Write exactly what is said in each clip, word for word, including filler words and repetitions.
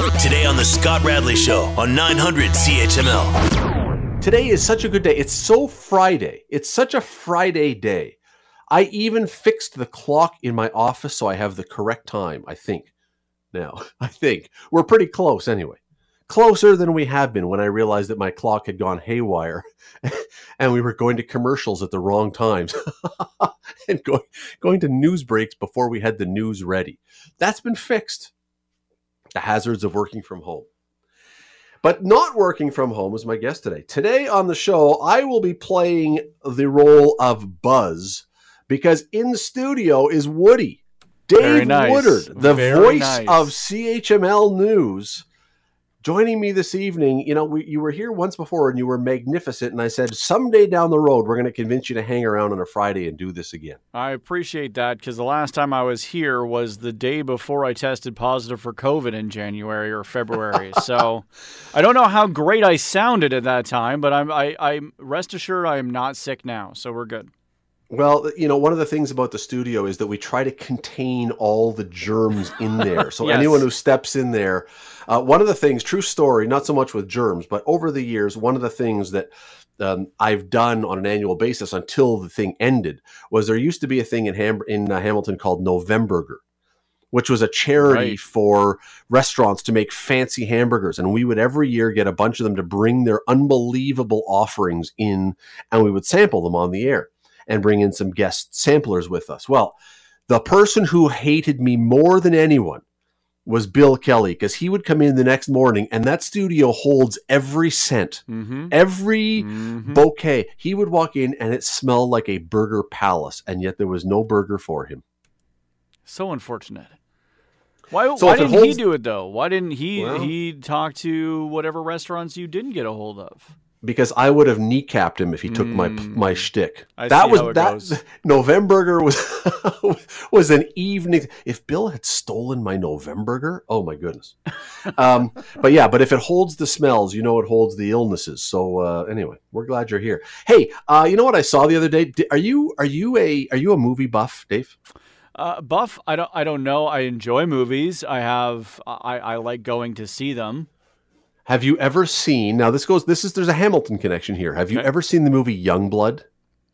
Today on the Scott Radley Show on nine hundred C H M L. Today is such a good day. It's so Friday. It's such a Friday day. I even fixed the clock in my office so I have the correct time, I think. Now, I think. We're pretty close anyway. Closer than we have been when I realized that my clock had gone haywire and we were going to commercials at the wrong times and going, going to news breaks before we had the news ready. That's been fixed. The hazards of working from home. But not working from home is my guest today. Today on the show, I will be playing the role of Buzz because in the studio is Woody. Dave nice. Woodard, the Very voice nice. of C H M L News, joining me this evening. You know, we, you were here once before and you were magnificent. And I said, someday down the road, we're going to convince you to hang around on a Friday and do this again. I appreciate that because the last time I was here was the day before I tested positive for COVID in January or February. So I don't know how great I sounded at that time, but I'm I, I'm rest assured I am not sick now. So we're good. Well, you know, one of the things about the studio is that we try to contain all the germs in there. So Yes. anyone who steps in there, uh, one of the things, true story, not so much with germs, but over the years, one of the things that um, I've done on an annual basis until the thing ended was there used to be a thing in, Ham- in uh, Hamilton called Novemberger, which was a charity Right. for restaurants to make fancy hamburgers. And we would every year get a bunch of them to bring their unbelievable offerings in, and we would sample them on the air and bring in some guest samplers with us. Well, the person who hated me more than anyone was Bill Kelly, because he would come in the next morning and that studio holds every scent, Mm-hmm. every Mm-hmm. bouquet. He would walk in and it smelled like a burger palace, and yet there was no burger for him. So unfortunate. Why, So why if it didn't he holds- do it, though? Why didn't he, Well- he talk to whatever restaurants you didn't get a hold of? Because I would have kneecapped him if he took my Mm. my shtick. I that see was how it that goes. Novemberger was was an evening. If Bill had stolen my Novemberger, oh my goodness. Um, but yeah, but if it holds the smells, you know it holds the illnesses. So uh, anyway, we're glad you're here. Hey, uh, you know what I saw the other day? Di- Are you are you a are you a movie buff, Dave? Uh, Buff, I don't, I don't know. I enjoy movies. I have, I, I like going to see them. Have you ever seen? Now this goes. This is there's a Hamilton connection here. Have you Okay. ever seen the movie Youngblood?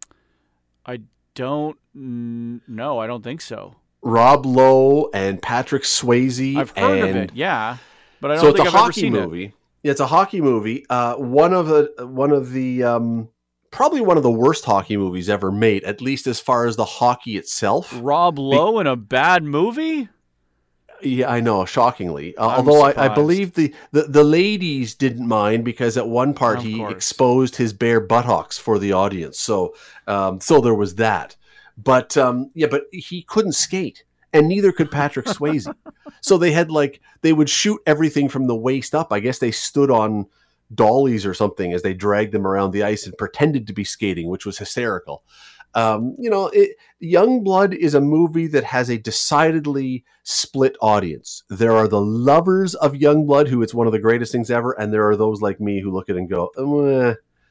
I don't mm, no, I don't think so. Rob Lowe and Patrick Swayze. I've heard and of it, yeah, but I don't so it's think a I've ever hockey seen movie. Yeah, it's a hockey movie. Uh, one of the one of the um, probably one of the worst hockey movies ever made, at least as far as the hockey itself. it. Rob Lowe in a bad movie? Yeah, I know, shockingly. Uh, I'm although I, I surprised. believe the, the the ladies didn't mind because at one part Of he course. exposed his bare buttocks for the audience. So um, so there was that. But um, yeah, but he couldn't skate. And neither could Patrick Swayze. So they had like, they would shoot everything from the waist up. I guess they stood on dollies or something as they dragged them around the ice and pretended to be skating, which was hysterical. Um, you know, it, Youngblood is a movie that has a decidedly split audience. There are the lovers of Youngblood, who it's one of the greatest things ever. And there are those like me who look at it and go, eh,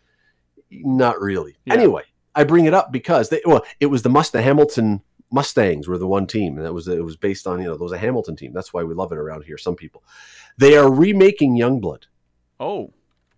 not really. Yeah. Anyway, I bring it up because they, well, it was the Must, the Hamilton Mustangs were the one team, and that was it was based on, you know, there was a Hamilton team. That's why we love it around here. Some people, they are remaking Youngblood. Oh,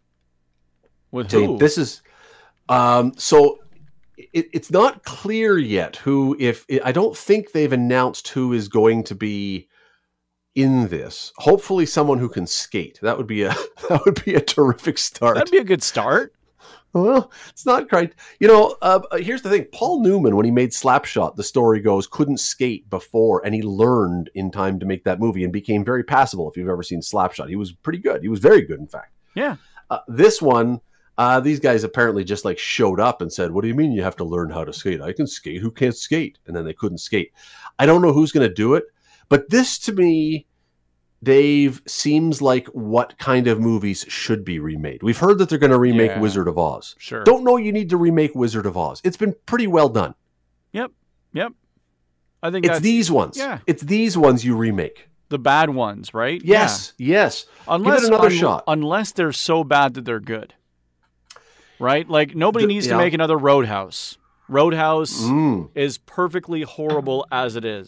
with Okay, who? this is um, so it, it's not clear yet who. If I don't think they've announced who is going to be in this. Hopefully, someone who can skate. That would be a that would be a terrific start. That'd be a good start. Well, it's not quite. You know, uh, here's the thing. Paul Newman, when he made Slapshot, the story goes, couldn't skate before, and he learned in time to make that movie and became very passable. If you've ever seen Slapshot, he was pretty good. He was very good, in fact. Yeah. Uh, this one, uh, these guys apparently just like showed up and said, "What do you mean you have to learn how to skate? I can skate. Who can't skate?" And then they couldn't skate. I don't know who's going to do it, but this to me, Dave, seems like what kind of movies should be remade. We've heard that they're going to remake Yeah. Wizard of Oz. Sure. Don't know you need to remake Wizard of Oz. It's been pretty well done. Yep. Yep. I think It's that's these ones. yeah. It's these ones you remake. the bad ones, right? Yes, yes. Yeah. Unless, Give it another un- shot. Unless they're so bad that they're good. Right? Like, nobody The- needs yeah. to make another Roadhouse. Roadhouse Mm. is perfectly horrible as it is.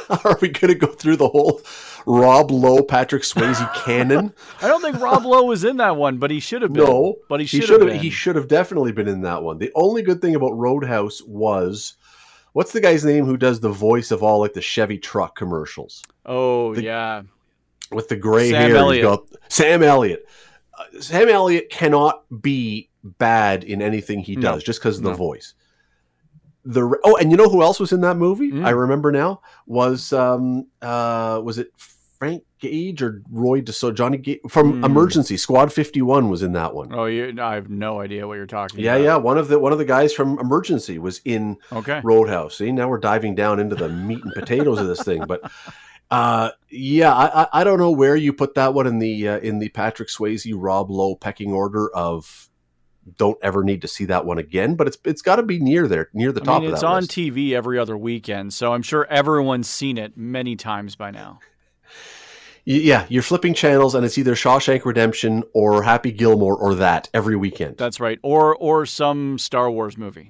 Are we going to go through the whole Rob Lowe, Patrick Swayze canon? I don't think Rob Lowe was in that one, but he should have been. No, but he he should have been. He should have definitely been in that one. The only good thing about Roadhouse was, what's the guy's name who does the voice of all like the Chevy truck commercials? Oh, the, yeah. With the gray Sam hair. Elliott. Got, Sam Elliott. Uh, Sam Elliott cannot be bad in anything he does no. just because of the no. voice. The oh, and you know who else was in that movie? Mm. I remember now was um uh was it Frank Gage or Roy DeSo Johnny Gage from mm. Emergency Squad fifty-one was in that one. Oh, you, I have no idea what you're talking yeah, about. Yeah, yeah. One of the one of the guys from Emergency was in okay. Roadhouse. See, now we're diving down into the meat and potatoes of this thing, but. Uh, yeah, I, I don't know where you put that one in the uh, in the Patrick Swayze Rob Lowe pecking order of don't ever need to see that one again, but it's it's got to be near there, near the I top mean, of that it's on list. T V every other weekend, so I'm sure everyone's seen it many times by now. Yeah, you're flipping channels, and it's either Shawshank Redemption or Happy Gilmore or that every weekend. That's right, or or some Star Wars movie.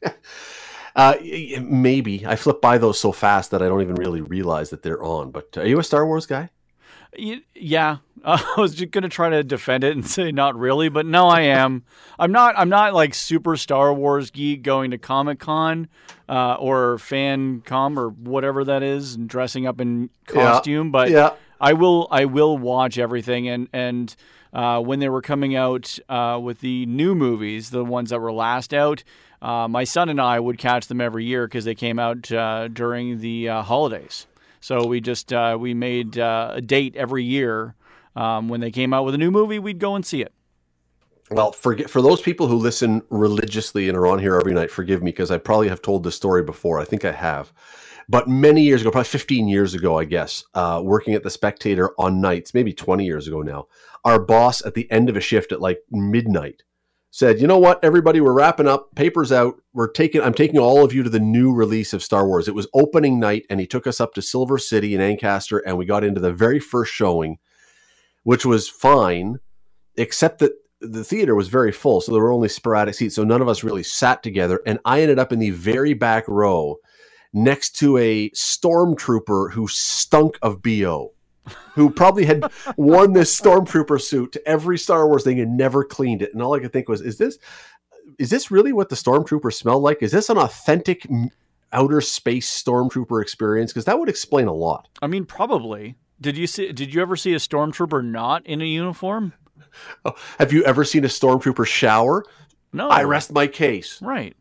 Uh, maybe. I flip by those so fast that I don't even really realize that they're on. But uh, are you a Star Wars guy? Yeah. Uh, I was just going to try to defend it and say not really, but no, I am. I'm not I'm not like super Star Wars geek going to Comic-Con uh, or Fan Com or whatever that is and dressing up in costume, yeah. but yeah. I will I will watch everything. And, and uh, when they were coming out uh, with the new movies, the ones that were last out, Uh, my son and I would catch them every year because they came out uh, during the uh, holidays. So we just uh, we made uh, a date every year. Um, when they came out with a new movie, we'd go and see it. Well, for for those people who listen religiously and are on here every night, forgive me because I probably have told this story before. I think I have. But many years ago, probably fifteen years ago, I guess, uh, working at the Spectator on nights, maybe twenty years ago now, our boss at the end of a shift at like midnight said, you know what, everybody, we're wrapping up, papers out, we're taking, I'm taking all of you to the new release of Star Wars. It was opening night, and he took us up to Silver City in Ancaster, and we got into the very first showing, which was fine, except that the theater was very full, so there were only sporadic seats, so none of us really sat together, and I ended up in the very back row next to a stormtrooper who stunk of B O. Who probably had worn this stormtrooper suit to every Star Wars thing and never cleaned it. And all I could think was, is this is this really what the stormtroopers smell like? Is this an authentic outer space stormtrooper experience? Because that would explain a lot. I mean, probably. Did you see? Did you ever see a stormtrooper not in a uniform? Oh, have you ever seen a stormtrooper shower? No. I rest my case. Right.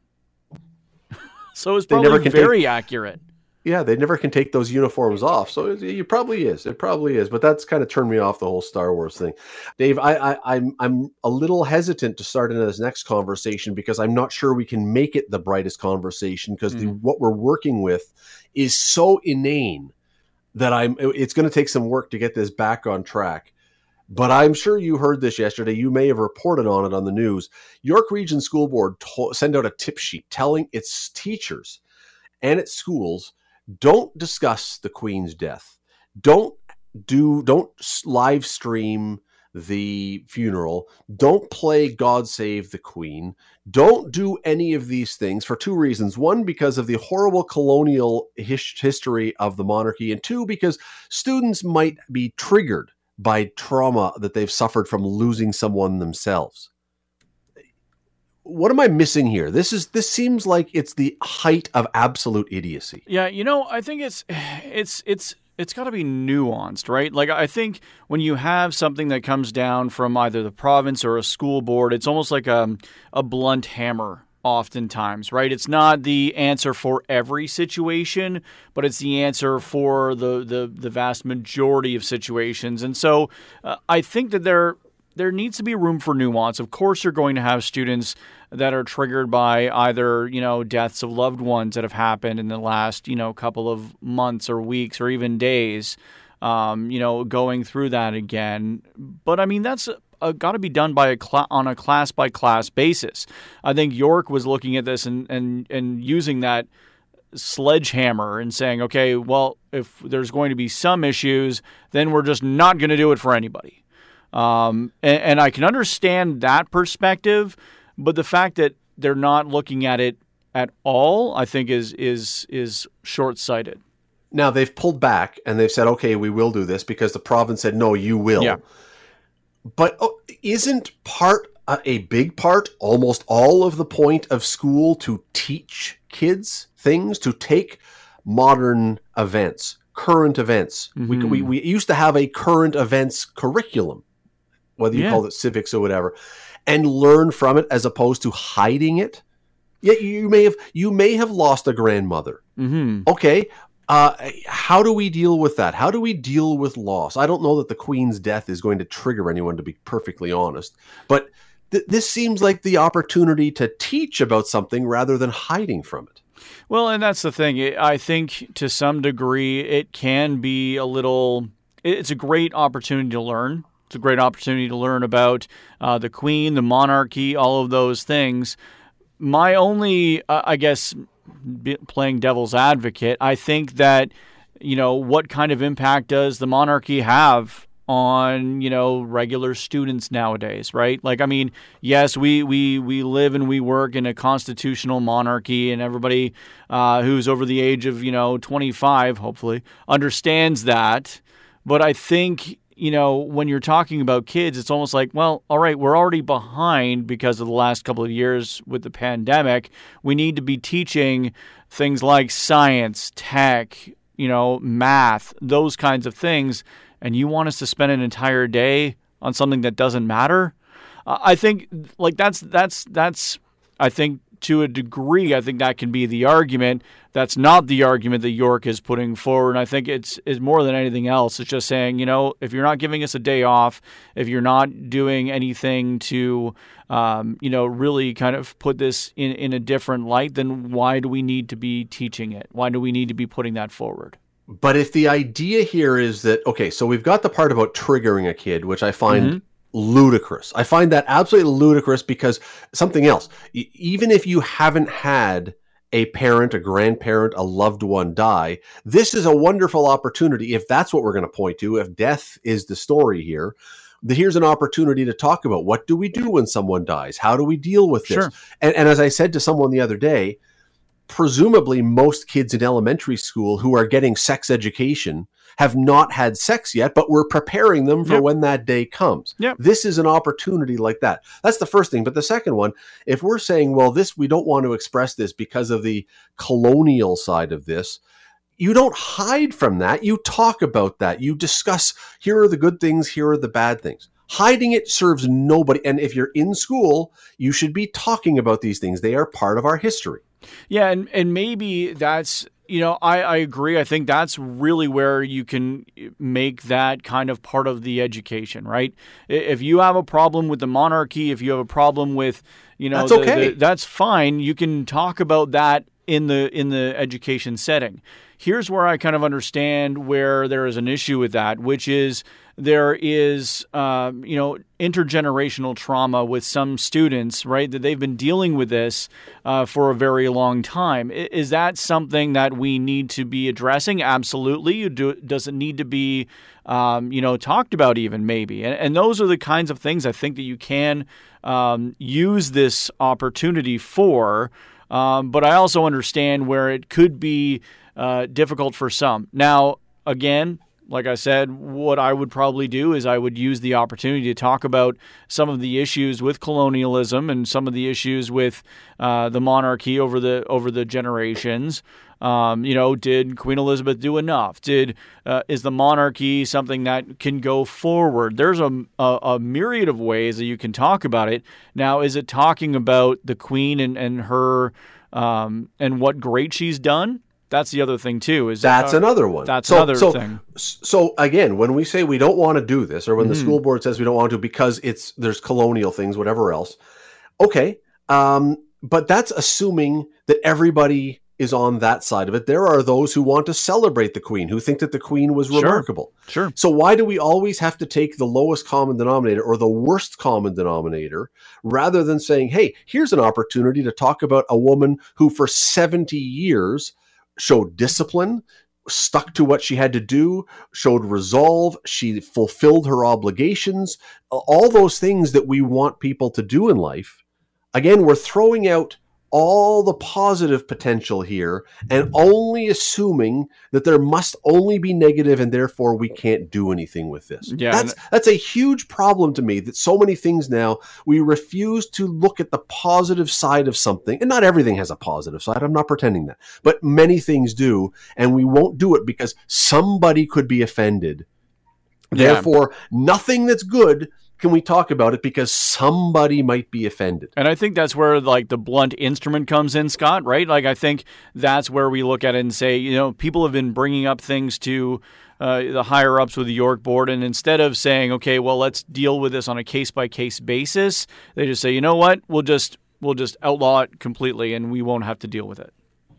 So it's probably very take- accurate. Yeah, they never can take those uniforms off. So it, it probably is. It probably is. But that's kind of turned me off the whole Star Wars thing. Dave, I, I, I'm I'm a little hesitant to start into this next conversation because I'm not sure we can make it the brightest conversation because mm-hmm. the what we're working with is so inane that I'm. It's going to take some work to get this back on track. But I'm sure you heard this yesterday. You may have reported on it on the news. York Region School Board to- sent out a tip sheet telling its teachers and its schools, don't discuss the Queen's death. Don't do. Don't live stream the funeral. Don't play God Save the Queen. Don't do any of these things for two reasons. One, because of the horrible colonial his- history of the monarchy. And two, because students might be triggered by trauma that they've suffered from losing someone themselves. What am I missing here? This is this seems like it's the height of absolute idiocy. Yeah, you know, I think it's it's it's it's got to be nuanced, right? Like I think when you have something that comes down from either the province or a school board, it's almost like a a blunt hammer oftentimes, right? It's not the answer for every situation, but it's the answer for the the, the vast majority of situations. And so uh, I think that there There needs to be room for nuance. Of course, you're going to have students that are triggered by either, you know, deaths of loved ones that have happened in the last, you know, couple of months or weeks or even days, um, you know, going through that again. But, I mean, that's uh, got to be done by a cl- on a class-by-class basis. I think York was looking at this and, and, and using that sledgehammer and saying, okay, well, if there's going to be some issues, then we're just not going to do it for anybody. Um, and, and I can understand that perspective, but the fact that they're not looking at it at all, I think is is is short-sighted. Now they've pulled back and they've said, okay, we will do this because the province said, no, you will. Yeah. But oh, isn't part, uh, a big part, almost all of the point of school to teach kids things, to take modern events, current events. Mm-hmm. We, we we used to have a current events curriculum, whether you yeah. call it civics or whatever, and learn from it as opposed to hiding it. Yeah, you may have you may have lost a grandmother. Mm-hmm. Okay, uh, how do we deal with that? How do we deal with loss? I don't know that the Queen's death is going to trigger anyone, to be perfectly honest, but th- this seems like the opportunity to teach about something rather than hiding from it. Well, and that's the thing. I think to some degree it can be a little, it's a great opportunity to learn. It's a great opportunity to learn about uh, the Queen, the monarchy, all of those things. My only, uh, I guess, playing devil's advocate, I think that, you know, what kind of impact does the monarchy have on, you know, regular students nowadays, right? Like, I mean, yes, we we we live and we work in a constitutional monarchy, and everybody uh, who's over the age of, you know, twenty-five, hopefully, understands that. But I think, you know, when you're talking about kids, it's almost like, well, all right, we're already behind because of the last couple of years with the pandemic. We need to be teaching things like science, tech, you know, math, those kinds of things. And you want us to spend an entire day on something that doesn't matter? Uh, I think, like, that's, that's, that's, I think, to a degree, I think that can be the argument. That's not the argument that York is putting forward. And I think it's, it's more than anything else. It's just saying, you know, if you're not giving us a day off, if you're not doing anything to, um, you know, really kind of put this in, in a different light, then why do we need to be teaching it? Why do we need to be putting that forward? But if the idea here is that, okay, so we've got the part about triggering a kid, which I find mm-hmm. ludicrous. I find that absolutely ludicrous because something else, even if you haven't had a parent, a grandparent, a loved one die, this is a wonderful opportunity. If that's what we're going to point to, if death is the story here, here's an opportunity to talk about what do we do when someone dies? How do we deal with this? Sure. And, and as I said to someone the other day, presumably most kids in elementary school who are getting sex education have not had sex yet, but we're preparing them for yep. when that day comes. Yep. This is an opportunity like that. That's the first thing. But the second one, if we're saying, well, this, we don't want to express this because of the colonial side of this, you don't hide from that. You talk about that. You discuss, here are the good things, here are the bad things. Hiding it serves nobody. And if you're in school, you should be talking about these things. They are part of our history. Yeah, and, and maybe that's, you know, I, I agree. I think that's really where you can make that kind of part of the education, right? If you have a problem with the monarchy, if you have a problem with, you know, that's the, okay. the, that's fine. You can talk about that in the in the education setting. Here's where I kind of understand where there is an issue with that, which is there is, uh, you know, intergenerational trauma with some students, right, that they've been dealing with this uh, for a very long time. Is that something that we need to be addressing? Absolutely. Do, does it need to be, um, you know, talked about even maybe? And, and those are the kinds of things I think that you can um, use this opportunity for. Um, but I also understand where it could be uh, difficult for some. Now, again, like I said, what I would probably do is I would use the opportunity to talk about some of the issues with colonialism and some of the issues with uh, the monarchy over the over the generations. Um, you know, did Queen Elizabeth do enough? Did uh, is the monarchy something that can go forward? There's a, a a myriad of ways that you can talk about it. Now, is it talking about the Queen and and her um, and what great she's done? That's the other thing too. Is that's uh, another one. That's so, another so, thing. So again, when we say we don't want to do this, or when mm-hmm. the school board says we don't want to because it's there's colonial things, whatever else, okay. Um, but that's assuming that everybody is on that side of it. There are those who want to celebrate the Queen, who think that the Queen was remarkable. Sure. Sure. So why do we always have to take the lowest common denominator or the worst common denominator rather than saying, hey, here's an opportunity to talk about a woman who for seventy years showed discipline, stuck to what she had to do, showed resolve, she fulfilled her obligations, all those things that we want people to do in life. Again, we're throwing out all the positive potential here and only assuming that there must only be negative and therefore we can't do anything with this. Yeah, that's that's a huge problem to me, that so many things now we refuse to look at the positive side of something. And not everything has a positive side. I'm not pretending that. But many things do, and we won't do it because somebody could be offended. Yeah. Therefore, nothing that's good can we talk about it because somebody might be offended. And I think that's where like the blunt instrument comes in, Scott, right? Like I think that's where we look at it and say, you know, people have been bringing up things to uh, the higher ups with the York board, and instead of saying, okay, well, let's deal with this on a case by case basis, they just say, you know what, we'll just we'll just outlaw it completely, and we won't have to deal with it.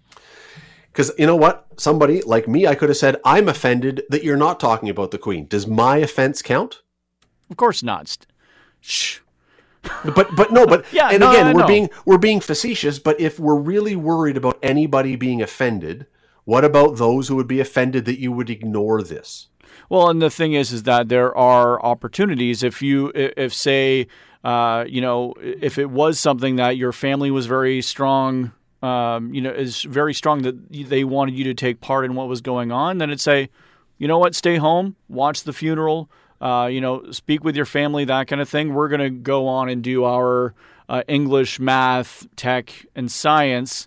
Because you know what? Somebody like me, I could have said, I'm offended that you're not talking about the Queen. Does my offense count? Of course not. Shh. But but no, but yeah, and no, again, I we're know. being we're being facetious, but if we're really worried about anybody being offended, what about those who would be offended that you would ignore this? Well, and the thing is, is that there are opportunities if you, if say, uh, you know, if it was something that your family was very strong, um, you know, is very strong that they wanted you to take part in what was going on, then it'd say, you know what, stay home, watch the funeral, uh, you know, speak with your family, that kind of thing. We're going to go on and do our uh, English, math, tech, and science,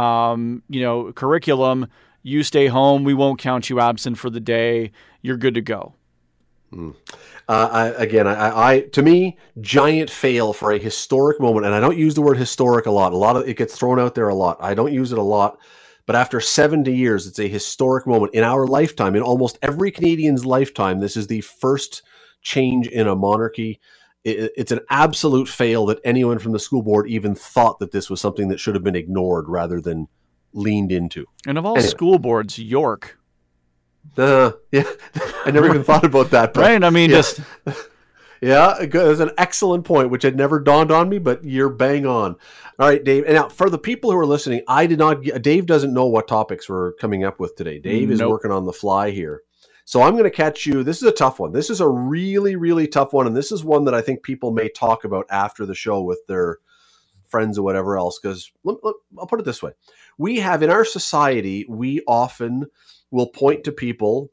um, you know, curriculum. You stay home. We won't count you absent for the day. You're good to go. Mm. Uh, I, again, I, I to me, giant fail for a historic moment, and I don't use the word historic a lot. A lot of it gets thrown out there a lot. I don't use it a lot, but after seventy years, it's a historic moment in our lifetime. In almost every Canadian's lifetime, this is the first change in a monarchy. It, it's an absolute fail that anyone from the school board even thought that this was something that should have been ignored rather than leaned into. And of all anyway. school boards, York. Uh, yeah, I never even thought about that. But, right? I mean, yeah. just... Yeah, that's an excellent point, which had never dawned on me, but you're bang on. All right, Dave. And now, for the people who are listening, I did not. Dave doesn't know what topics we're coming up with today. Dave is Nope. working on the fly here. So I'm going to catch you. This is a tough one. This is a really, really tough one. And this is one that I think people may talk about after the show with their friends or whatever else. Because I'll put it this way. We have, in our society, we often will point to people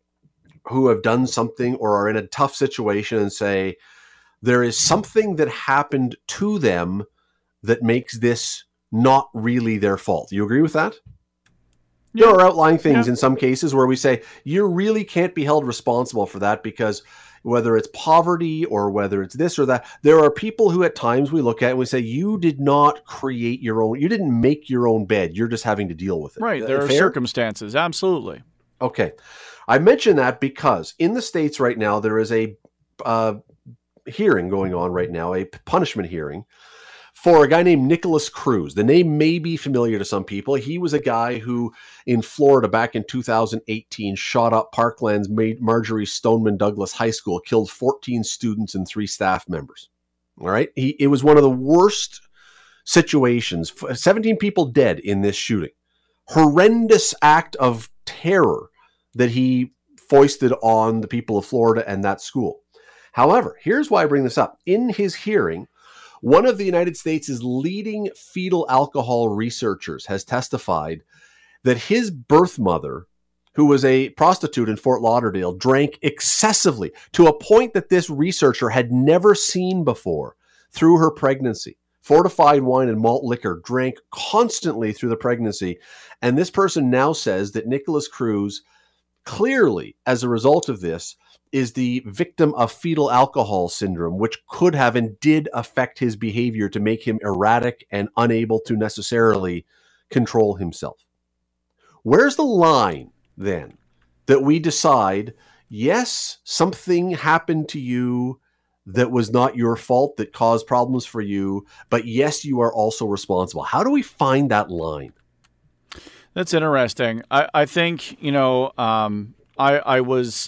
who have done something or are in a tough situation and say, there is something that happened to them that makes this not really their fault. You agree with that? Yeah. There are outlying things Yeah. in some cases where we say, you really can't be held responsible for that because whether it's poverty or whether it's this or that, there are people who at times we look at and we say, you did not create your own, you didn't make your own bed. You're just having to deal with it. Right. There Uh, are fair? circumstances. Absolutely. Okay. I mention that because in the States right now, there is a uh, hearing going on right now, a punishment hearing for a guy named Nicholas Cruz. The name may be familiar to some people. He was a guy who in Florida back in two thousand eighteen shot up Parkland's Marjorie Stoneman Douglas High School, killed fourteen students and three staff members. All right. He, it was one of the worst situations. seventeen people dead in this shooting. Horrendous act of terror that he foisted on the people of Florida and that school. However, here's why I bring this up. In his hearing, one of the United States' leading fetal alcohol researchers has testified that his birth mother, who was a prostitute in Fort Lauderdale, drank excessively to a point that this researcher had never seen before through her pregnancy. Fortified wine and malt liquor, drank constantly through the pregnancy. And this person now says that Nicholas Cruz clearly, as a result of this, is the victim of fetal alcohol syndrome, which could have and did affect his behavior to make him erratic and unable to necessarily control himself. Where's the line, then, that we decide, yes, something happened to you that was not your fault, that caused problems for you, but yes, you are also responsible? How do we find that line? That's interesting. I, I think, you know, um, I, I was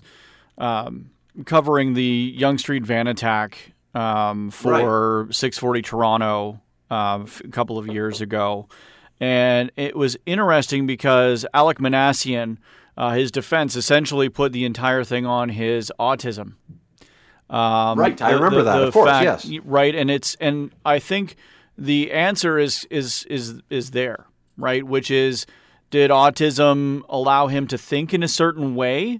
um, covering the Yonge Street van attack um, for right. six forty Toronto uh, a couple of years ago. And it was interesting because Alec Manassian, uh, his defense essentially put the entire thing on his autism. Um, right. I the, remember the, that, the of course, fact, yes. Right. And it's, and I think the answer is is is is there, right? Which is, did autism allow him to think in a certain way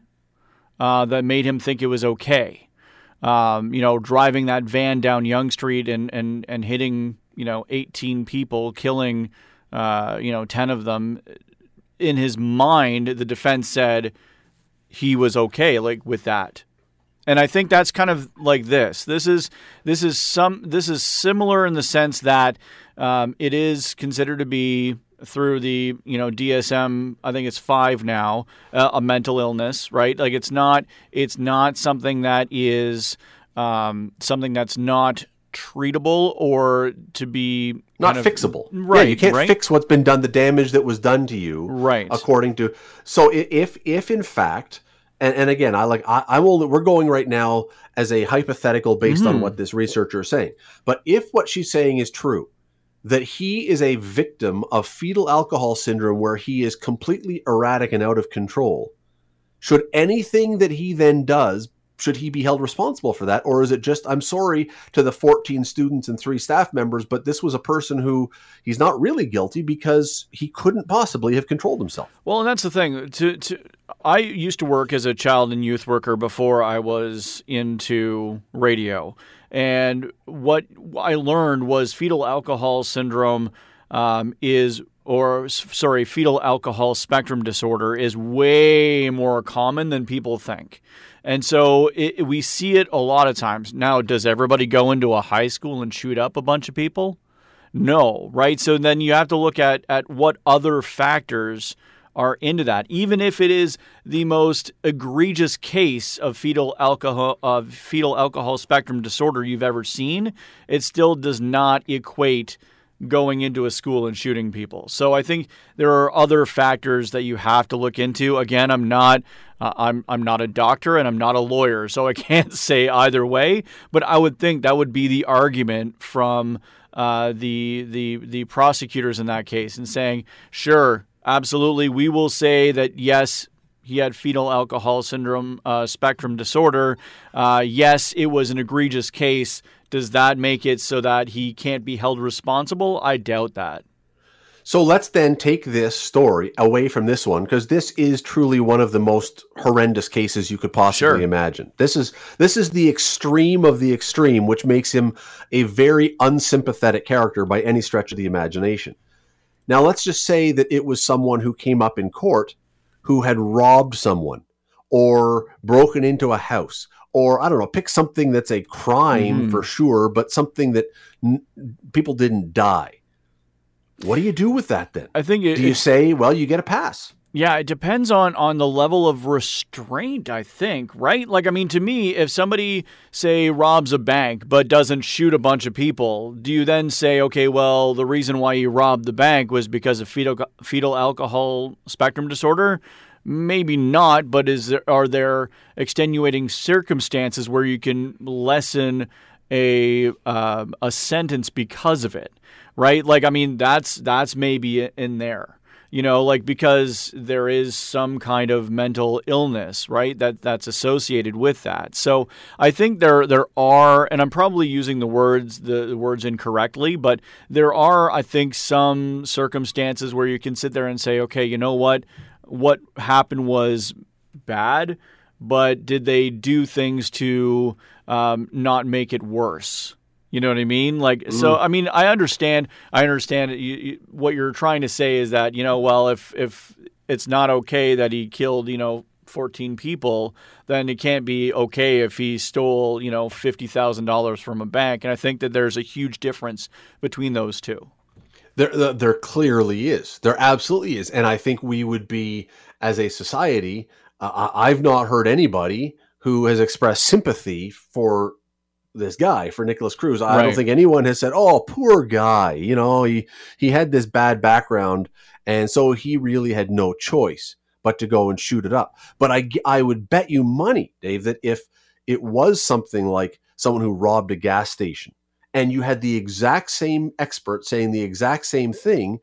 uh, that made him think it was okay? Um, you know, driving that van down Yonge Street and and and hitting, you know, eighteen people, killing, uh, you know, ten of them. In his mind, the defense said he was okay, like, with that. And I think that's kind of like this. This is this is some this is similar in the sense that um, it is considered to be, through the, you know, D S M, I think it's five now, uh, a mental illness, right? Like, it's not it's not something that is um, something that's not treatable or to be not kind of, fixable. Right. Yeah, you can't right? fix what's been done, the damage that was done to you. Right. According to, so if, if in fact, and, and again, I like, I, I'm only, we're going right now as a hypothetical based mm-hmm. on what this researcher is saying. But if what she's saying is true, that he is a victim of fetal alcohol syndrome where he is completely erratic and out of control, should anything that he then does, should he be held responsible for that? Or is it just, I'm sorry to the fourteen students and three staff members, but this was a person who he's not really guilty because he couldn't possibly have controlled himself? Well, and that's the thing. To, to, I used to work as a child and youth worker before I was into radio. And what I learned was fetal alcohol syndrome um, is, or sorry, fetal alcohol spectrum disorder is way more common than people think. And so it, we see it a lot of times. Now, does everybody go into a high school and shoot up a bunch of people? No, right? So then you have to look at, at what other factors are into that. Even if it is the most egregious case of fetal alcohol of fetal alcohol spectrum disorder you've ever seen, it still does not equate going into a school and shooting people. So I think there are other factors that you have to look into. Again, I'm not uh, I'm I'm not a doctor and I'm not a lawyer, so I can't say either way, but I would think that would be the argument from uh, the the the prosecutors in that case, and saying, sure, absolutely, we will say that yes, he had fetal alcohol syndrome uh, spectrum disorder. Uh, yes, it was an egregious case. Does that make it so that he can't be held responsible? I doubt that. So let's then take this story away from this one, because this is truly one of the most horrendous cases you could possibly Sure. imagine. This is this is the extreme of the extreme, which makes him a very unsympathetic character by any stretch of the imagination. Now, let's just say that it was someone who came up in court who had robbed someone or broken into a house, or I don't know, pick something that's a crime Mm-hmm. for sure, but something that n- people didn't die. What do you do with that then? I think it, do you it- say, well, you get a pass? Yeah, it depends on, on the level of restraint, I think, right? Like, I mean, to me, if somebody, say, robs a bank but doesn't shoot a bunch of people, do you then say, okay, well, the reason why you robbed the bank was because of fetal fetal alcohol spectrum disorder? Maybe not, but is there, are there extenuating circumstances where you can lessen a uh, a sentence because of it, right? Like, I mean, that's that's maybe in there. You know, like, because there is some kind of mental illness, right, that that's associated with that. So I think there there are, and I'm probably using the words the, the words incorrectly, but there are, I think, some circumstances where you can sit there and say, okay, you know what, what happened was bad, but did they do things to um, not make it worse? You know what I mean? Like, so, I mean, I understand, I understand you, you, what you're trying to say is that, you know, well, if, if it's not okay that he killed, you know, fourteen people, then it can't be okay if he stole, you know, fifty thousand dollars from a bank. And I think that there's a huge difference between those two. There, there, there clearly is. There absolutely is. And I think we would be, as a society, uh, I've not heard anybody who has expressed sympathy for this guy, for Nicholas Cruz. I Right. don't think anyone has said, oh, poor guy. You know, he, he had this bad background, and so he really had no choice but to go and shoot it up. But I, I would bet you money, Dave, that if it was something like someone who robbed a gas station and you had the exact same expert saying the exact same thing,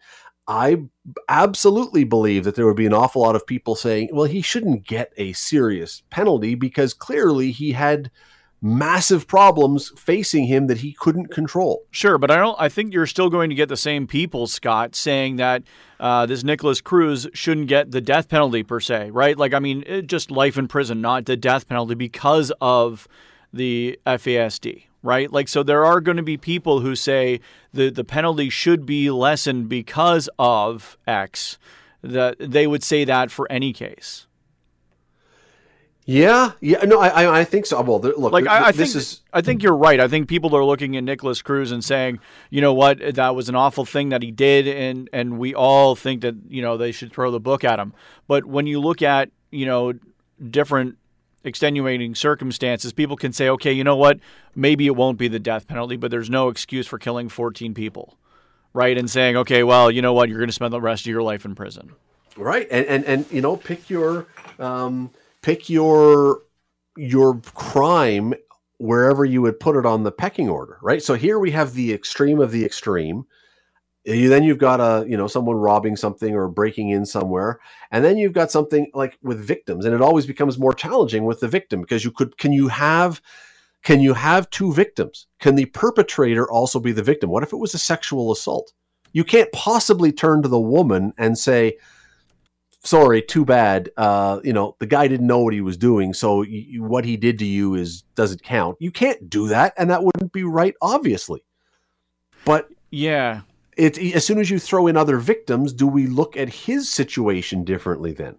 I absolutely believe that there would be an awful lot of people saying, well, he shouldn't get a serious penalty because clearly he had massive problems facing him that he couldn't control. Sure, but I don't. I think you're still going to get the same people, Scott, saying that uh, this Nicholas Cruz shouldn't get the death penalty per se, right? Like, I mean, it, just life in prison, not the death penalty because of the F A S D, right? Like, so there are going to be people who say the the penalty should be lessened because of X. That they would say that for any case. Yeah, yeah, no, I, I think so. Well, look, like I, I this think is. I think you're right. I think people are looking at Nicholas Cruz and saying, you know what, that was an awful thing that he did, and and we all think that, you know, they should throw the book at him. But when you look at, you know, different extenuating circumstances, people can say, okay, you know what, maybe it won't be the death penalty, but there's no excuse for killing fourteen people, right? And saying, okay, well, you know what, you're going to spend the rest of your life in prison, right? And and and you know, pick your. Um, Pick your your crime wherever you would put it on the pecking order, right? So here we have the extreme of the extreme. You, then you've got a you know someone robbing something or breaking in somewhere, and then you've got something like with victims, and it always becomes more challenging with the victim because you could can you have can you have two victims? Can the perpetrator also be the victim? What if it was a sexual assault? You can't possibly turn to the woman and say, sorry, too bad. Uh, you know, the guy didn't know what he was doing, so you, what he did to you is doesn't count. You can't do that, and that wouldn't be right, obviously. But yeah, it as soon as you throw in other victims, do we look at his situation differently then?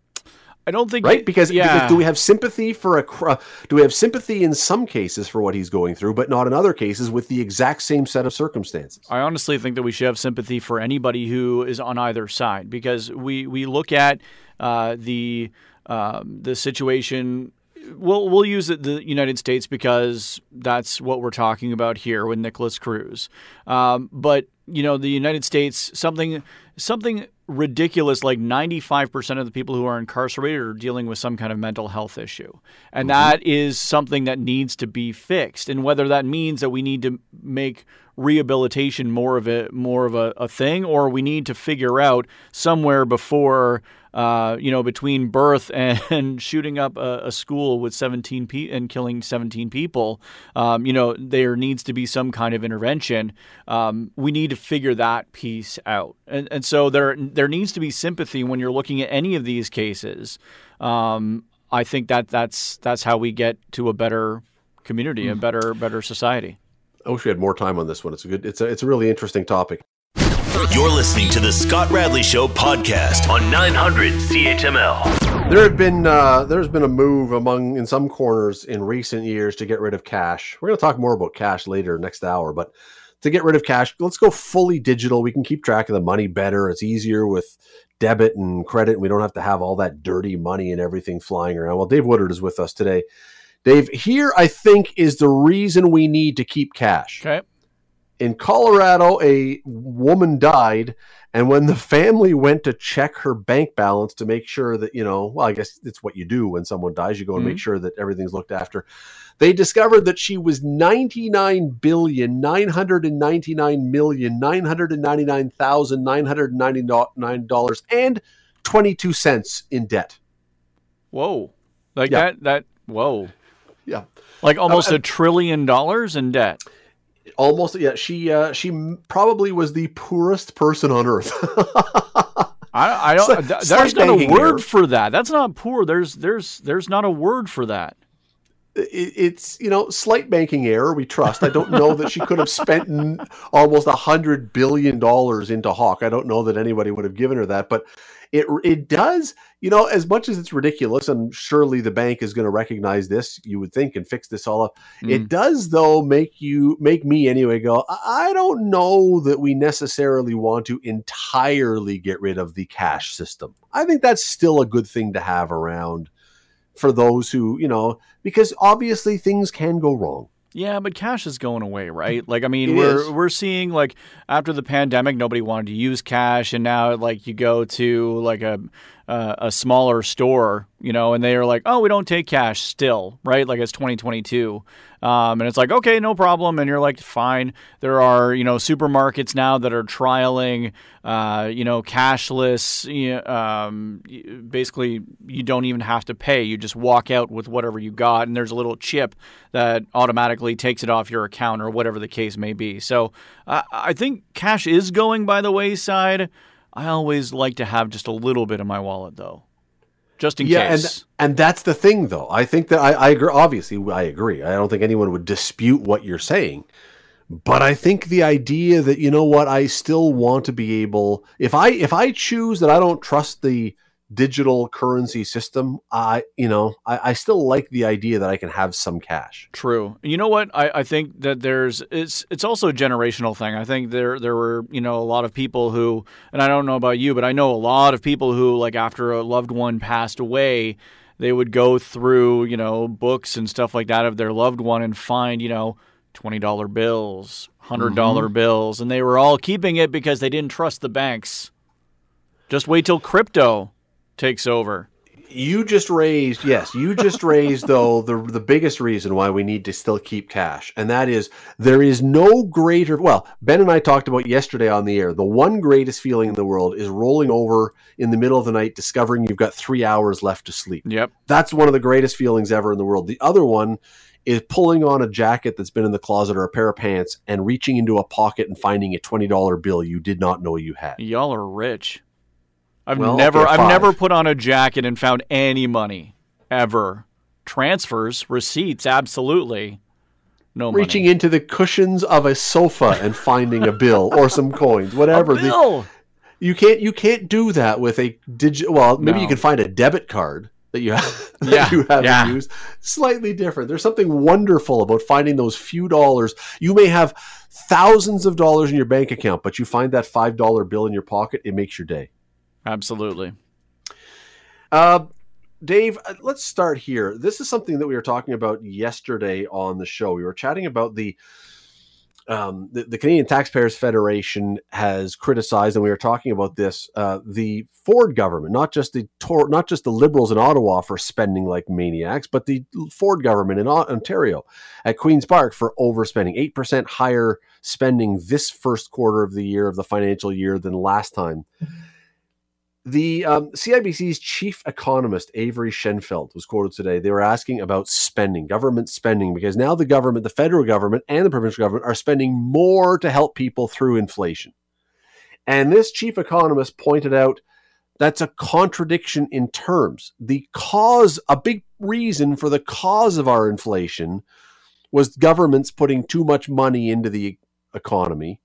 I don't think right it, because, yeah. because do we have sympathy for a do we have sympathy in some cases for what he's going through, but not in other cases with the exact same set of circumstances? I honestly think that we should have sympathy for anybody who is on either side, because we we look at uh, the um, the situation. We'll we'll use the United States because that's what we're talking about here with Nicholas Cruz. Um, but you know, the United States, something something. ridiculous, like ninety-five percent of the people who are incarcerated are dealing with some kind of mental health issue. And mm-hmm. that is something that needs to be fixed. And whether that means that we need to make rehabilitation more of a more of a, a thing, or we need to figure out somewhere before uh, you know, between birth and, and shooting up a, a school with seventeen pe- and killing seventeen people, um, you know, there needs to be some kind of intervention. Um, we need to figure that piece out. And and so there there needs to be sympathy when you're looking at any of these cases. Um, I think that that's that's how we get to a better community, a better better society. I wish we had more time on this one. It's a good. It's a it's a really interesting topic. You're listening to the Scott Radley Show podcast on nine hundred C H M L. There have been uh, there's been a move among in some corners in recent years to get rid of cash. We're going to talk more about cash later next hour, but to get rid of cash, let's go fully digital. We can keep track of the money better. It's easier with debit and credit, and we don't have to have all that dirty money and everything flying around. Well, Dave Woodard is with us today. Dave, here I think is the reason we need to keep cash. Okay. In Colorado, a woman died, and when the family went to check her bank balance to make sure that, you know, well, I guess it's what you do when someone dies. You go and mm-hmm. make sure that everything's looked after. They discovered that she was ninety-nine billion, nine hundred ninety-nine million, nine hundred ninety-nine thousand, nine hundred ninety-nine dollars and twenty-two cents in debt. Whoa. Like yeah. that, that, whoa. Yeah. Like almost uh, a trillion dollars in debt. Almost, yeah. She uh, she probably was the poorest person on earth. I, I don't. So, th- there's not a word error. for that. That's not poor. There's there's there's not a word for that. It, it's you know slight banking error. We trust. I don't know that she could have spent n- almost a hundred billion dollars into Hawk. I don't know that anybody would have given her that, but it it does. You know, as much as it's ridiculous, and surely the bank is going to recognize this, you would think, and fix this all up. Mm. It does, though, make you make me anyway go, I don't know that we necessarily want to entirely get rid of the cash system. I think that's still a good thing to have around for those who, you know, because obviously things can go wrong. Yeah, but cash is going away, right? Like, I mean, It we're is. we're seeing, like, after the pandemic, nobody wanted to use cash, and now, like, you go to like a uh, a smaller store, you know, and they are like, oh, we don't take cash still, right? Like it's twenty twenty-two. Um, and it's like, okay, no problem. And you're like, fine. There are, you know, supermarkets now that are trialing, uh, you know, cashless. You know, um, basically, you don't even have to pay. You just walk out with whatever you got, and there's a little chip that automatically takes it off your account or whatever the case may be. So uh, I think cash is going by the wayside. I always like to have just a little bit in my wallet, though. Just in yeah, case. And, and that's the thing, though. I think that I, I agree. Obviously, I agree. I don't think anyone would dispute what you're saying. But I think the idea that, you know what, I still want to be able, if I if I choose that I don't trust the digital currency system, I, you know, I, I still like the idea that I can have some cash. True. You know what? I, I think that there's it's it's also a generational thing. I think there there were, you know, a lot of people who, and I don't know about you, but I know a lot of people who, like, after a loved one passed away, they would go through, you know, books and stuff like that of their loved one and find, you know, twenty dollar bills, one hundred dollar mm-hmm. bills, and they were all keeping it because they didn't trust the banks. Just wait till crypto takes over. You just raised, yes, you just raised, though, the the biggest reason why we need to still keep cash. And that is, there is no greater, well, Ben and I talked about yesterday on the air, the one greatest feeling in the world is rolling over in the middle of the night, discovering you've got three hours left to sleep. Yep. That's one of the greatest feelings ever in the world. The other one is pulling on a jacket that's been in the closet or a pair of pants and reaching into a pocket and finding a twenty dollar bill you did not know you had. Y'all are rich. I've well, never okay, I've never put on a jacket and found any money ever. Transfers, receipts, absolutely. No money. Reaching into the cushions of a sofa and finding a bill or some coins, whatever. A bill. The, you can't you can't do that with a digital. Well, maybe No. you can find a debit card that you have that Yeah, you haven't yeah. used. Slightly different. There's something wonderful about finding those few dollars. You may have thousands of dollars in your bank account, but you find that five dollar bill in your pocket, it makes your day. Absolutely. Uh, Dave, uh, let's start here. This is something that we were talking about yesterday on the show. We were chatting about the um, the, the Canadian Taxpayers Federation has criticized, and we were talking about this, uh, the Ford government, not just the Tor- not just the Liberals in Ottawa for spending like maniacs, but the Ford government in o- Ontario at Queen's Park for overspending, eight percent higher spending this first quarter of the year, of the financial year, than last time. The um, C I B C's chief economist, Avery Schenfeld, was quoted today. They were asking about spending, government spending, because now the government, the federal government and the provincial government are spending more to help people through inflation. And this chief economist pointed out that's a contradiction in terms. The cause, a big reason for the cause of our inflation was governments putting too much money into the economy.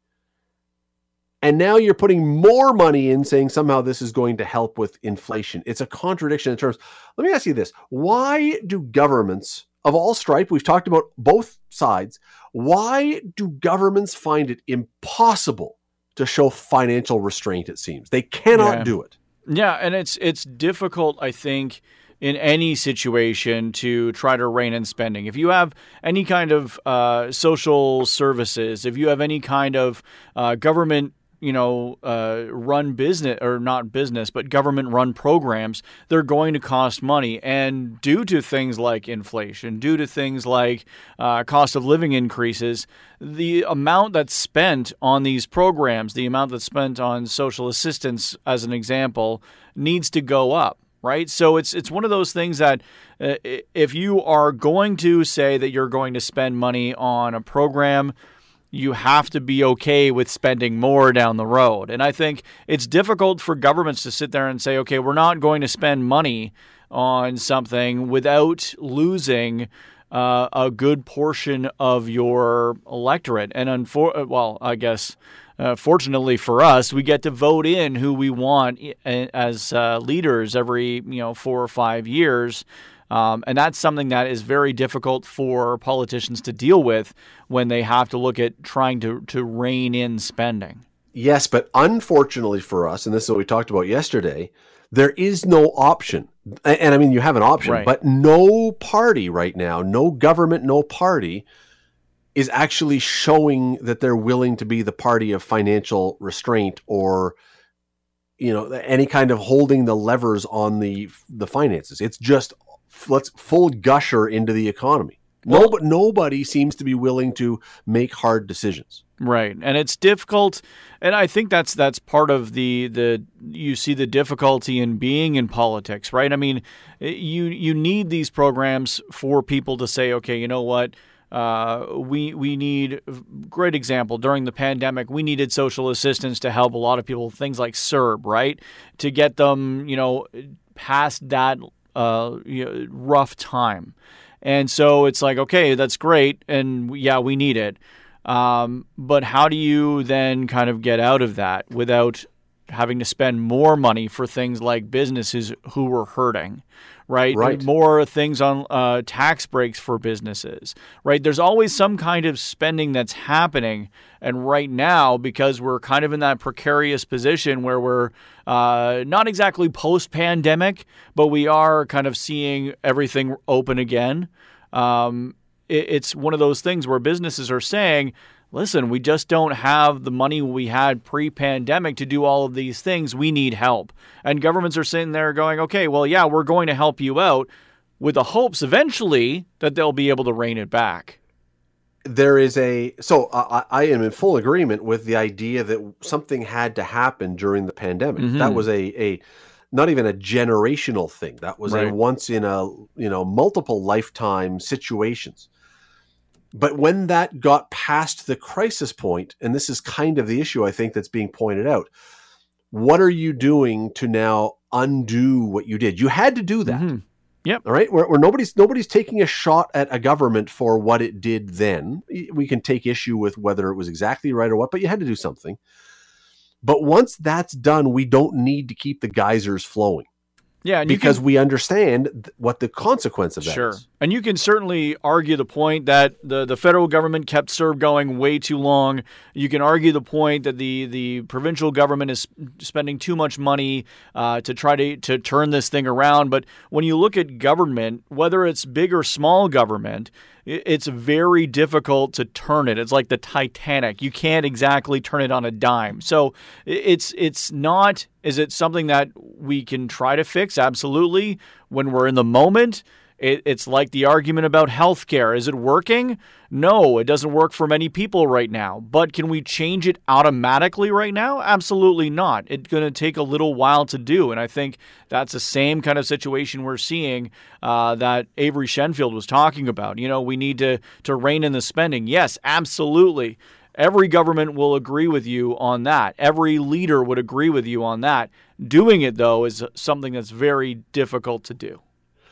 And now you're putting more money in, saying somehow this is going to help with inflation. It's a contradiction in terms. Let me ask you this. Why do governments of all stripe, we've talked about both sides, why do governments find it impossible to show financial restraint, it seems? They cannot Yeah. do it. Yeah, and it's it's difficult, I think, in any situation to try to rein in spending. If you have any kind of uh, social services, if you have any kind of uh, government, you know, uh, run business, or not business, but government run programs, they're going to cost money. And due to things like inflation, due to things like uh, cost of living increases, the amount that's spent on these programs, the amount that's spent on social assistance, as an example, needs to go up. Right. So it's it's one of those things that uh, if you are going to say that you're going to spend money on a program, you have to be okay with spending more down the road. And I think it's difficult for governments to sit there and say, OK, we're not going to spend money on something without losing uh, a good portion of your electorate. And unfor- well, I guess. Uh, fortunately for us, we get to vote in who we want as uh, leaders every, you know, four or five years. Um, and that's something that is very difficult for politicians to deal with when they have to look at trying to, to rein in spending. Yes, but unfortunately for us, and this is what we talked about yesterday, there is no option. And, and I mean, you have an option, Right. but no party right now, no government, no party is actually showing that they're willing to be the party of financial restraint or you know, any kind of holding the levers on the the finances. It's just let's full gusher into the economy. Well, no, but nobody seems to be willing to make hard decisions. Right. And it's difficult. And I think that's that's part of the the you see the difficulty in being in politics, right? I mean, you you need these programs for people to say, okay, you know what? Uh, we we need, great example, during the pandemic, we needed social assistance to help a lot of people, things like C E R B, right? To get them, you know, past that uh, you know, rough time. And so it's like, okay, that's great. And yeah, we need it. Um, but how do you then kind of get out of that without having to spend more money for things like businesses who were hurting, right? Right. More things on uh, tax breaks for businesses, right? There's always some kind of spending that's happening. And right now, because we're kind of in that precarious position where we're uh, not exactly post-pandemic, but we are kind of seeing everything open again. Um, it, it's one of those things where businesses are saying, listen, we just don't have the money we had pre-pandemic to do all of these things. We need help. And governments are sitting there going, okay, well, yeah, we're going to help you out with the hopes eventually that they'll be able to rein it back. There is a, so I, I am in full agreement with the idea that something had to happen during the pandemic. Mm-hmm. That was a, a, not even a generational thing. That was Right. a once in a, you know, multiple lifetime situations. But when that got past the crisis point, and this is kind of the issue I think that's being pointed out, what are you doing to now undo what you did? You had to do that. Mm-hmm. Yep. All right. Where, where nobody's nobody's taking a shot at a government for what it did then. We can take issue with whether it was exactly right or what, but you had to do something. But once that's done, we don't need to keep the geysers flowing. Yeah, and you because can, we understand th- what the consequence of that sure. is. And you can certainly argue the point that the, the federal government kept C E R B going way too long. You can argue the point that the, the provincial government is spending too much money uh, to try to, to turn this thing around. But when you look at government, whether it's big or small government, it's very difficult to turn it. It's like the Titanic. You can't exactly turn it on a dime. So it's it's not, is it something that we can try to fix? Absolutely. When we're in the moment, it, it's like the argument about healthcare. Is it working? No, it doesn't work for many people right now. But can we change it automatically right now? Absolutely not. It's going to take a little while to do. And I think that's the same kind of situation we're seeing uh, that Avery Shenfield was talking about. You know, we need to, to rein in the spending. Yes, absolutely. Every government will agree with you on that. Every leader would agree with you on that. Doing it, though, is something that's very difficult to do.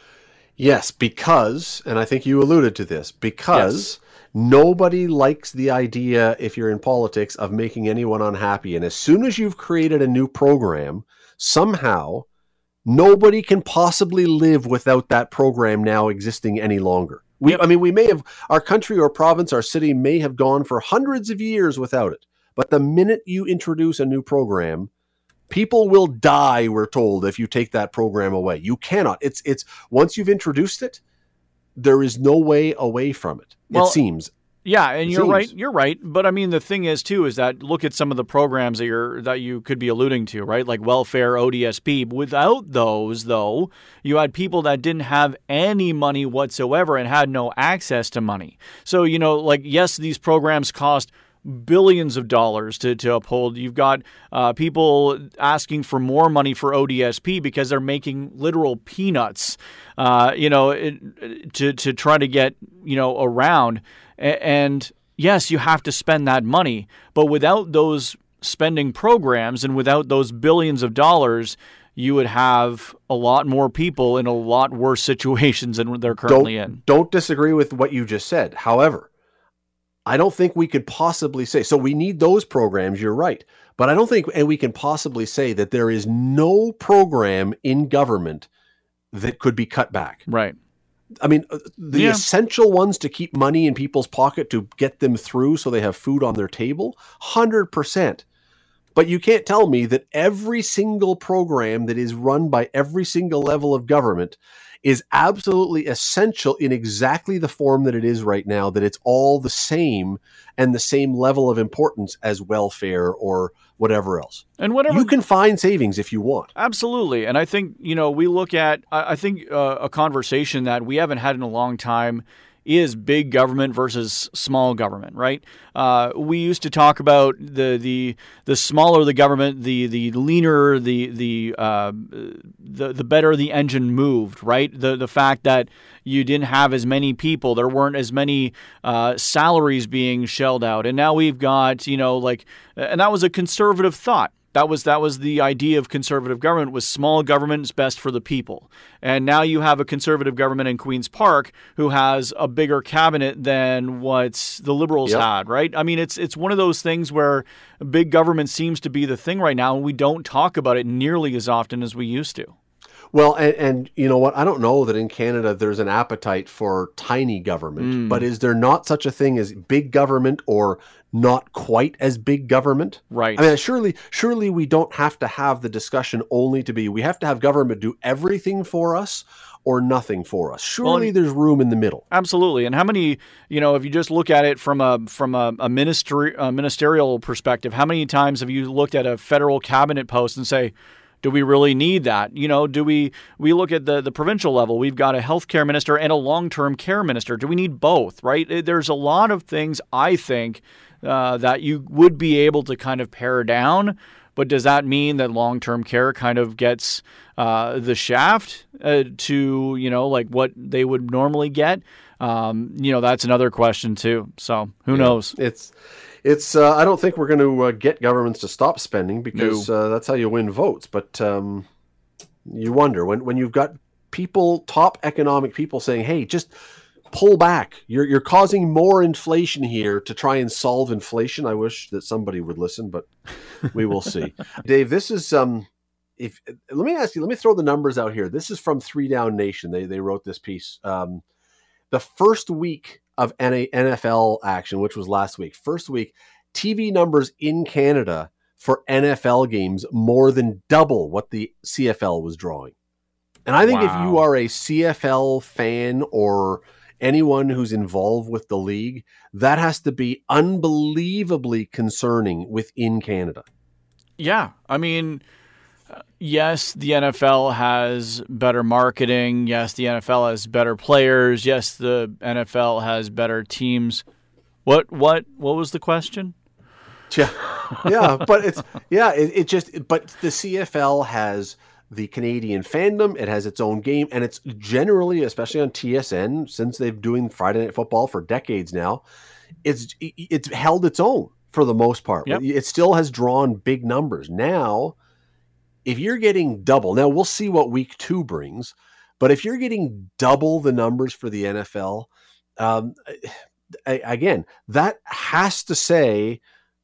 Yes, because, and I think you alluded to this, because Yes. nobody likes the idea, if you're in politics, of making anyone unhappy. And as soon as you've created a new program, somehow nobody can possibly live without that program now existing any longer. We, I mean, we may have, our country or province, our city may have gone for hundreds of years without it. But the minute you introduce a new program, people will die, we're told, if you take that program away. You cannot. It's it's once you've introduced it, there is no way away from it. Well, it seems. Yeah, and It you're seems. right. You're right. But I mean, the thing is, too, is that look at some of the programs that you're that you could be alluding to, right? Like welfare, O D S P. Without those, though, you had people that didn't have any money whatsoever and had no access to money. So, you know, like, yes, these programs cost billions of dollars to, to uphold. You've got uh, people asking for more money for O D S P because they're making literal peanuts, uh, you know, it, to to try to get, you know, around. A- and yes, you have to spend that money, but without those spending programs and without those billions of dollars, you would have a lot more people in a lot worse situations than they're currently don't, in. Don't disagree with what you just said. However, I don't think we could possibly say, so we need those programs, you're right. But I don't think and we can possibly say that there is no program in government that could be cut back. Right. I mean, the Yeah. essential ones to keep money in people's pocket to get them through so they have food on their table, one hundred percent. But you can't tell me that every single program that is run by every single level of government is absolutely essential in exactly the form that it is right now, that it's all the same and the same level of importance as welfare or whatever else. And whatever you can find savings if you want. Absolutely. And I think, you know, we look at, I I think uh, a conversation that we haven't had in a long time is big government versus small government, right? Uh, we used to talk about the the the smaller the government, the the leaner the the uh, the the better the engine moved, right? The the fact that you didn't have as many people, there weren't as many uh, salaries being shelled out, and now we've got, you know, like, and that was a conservative thought. That was that was the idea of conservative government, was small government is best for the people. And now you have a conservative government in Queen's Park who has a bigger cabinet than what the Liberals Yep. had, right? I mean, it's it's one of those things where big government seems to be the thing right now, and we don't talk about it nearly as often as we used to. Well, and, and you know what? I don't know that in Canada there's an appetite for tiny government, Mm. but is there not such a thing as big government or not quite as big government? Right. I mean, surely, surely we don't have to have the discussion only to be, we have to have government do everything for us or nothing for us. Surely Well, there's room in the middle. Absolutely. And how many, you know, if you just look at it from a from a, a, ministry, a ministerial perspective, how many times have you looked at a federal cabinet post and say, do we really need that? You know, do we we look at the, the provincial level? We've got a healthcare minister and a long-term care minister. Do we need both, right? There's a lot of things, I think, uh, that you would be able to kind of pare down. But does that mean that long-term care kind of gets uh, the shaft uh, to, you know, like what they would normally get? Um, you know, that's another question too. So who Yeah. knows? It's, it's. Uh, I don't think we're going to uh, get governments to stop spending because uh, that's how you win votes. But um, you wonder when when you've got people, top economic people, saying, "Hey, just pull back. You're you're causing more inflation here to try and solve inflation." I wish that somebody would listen, but we will see. Dave, this is um. If let me ask you, let me throw the numbers out here. This is from Three Down Nation. They they wrote this piece. Um, the first week of N F L action, which was last week, first week, T V numbers in Canada for N F L games more than double what the C F L was drawing. And I think Wow. if you are a C F L fan or anyone who's involved with the league, that has to be unbelievably concerning within Canada. Yeah. I mean, uh, yes, the N F L has better marketing. Yes, the N F L has better players. Yes, the N F L has better teams. What what what was the question? Yeah, yeah, but it's yeah, it, it just but the C F L has the Canadian fandom. It has its own game, and it's generally, especially on T S N, since they've doing Friday Night Football for decades now, it's it's held its own for the most part. Yep. It still has drawn big numbers. Now, if you're getting double, now we'll see what week two brings, but if you're getting double the numbers for the N F L, um, I, again, that has to say,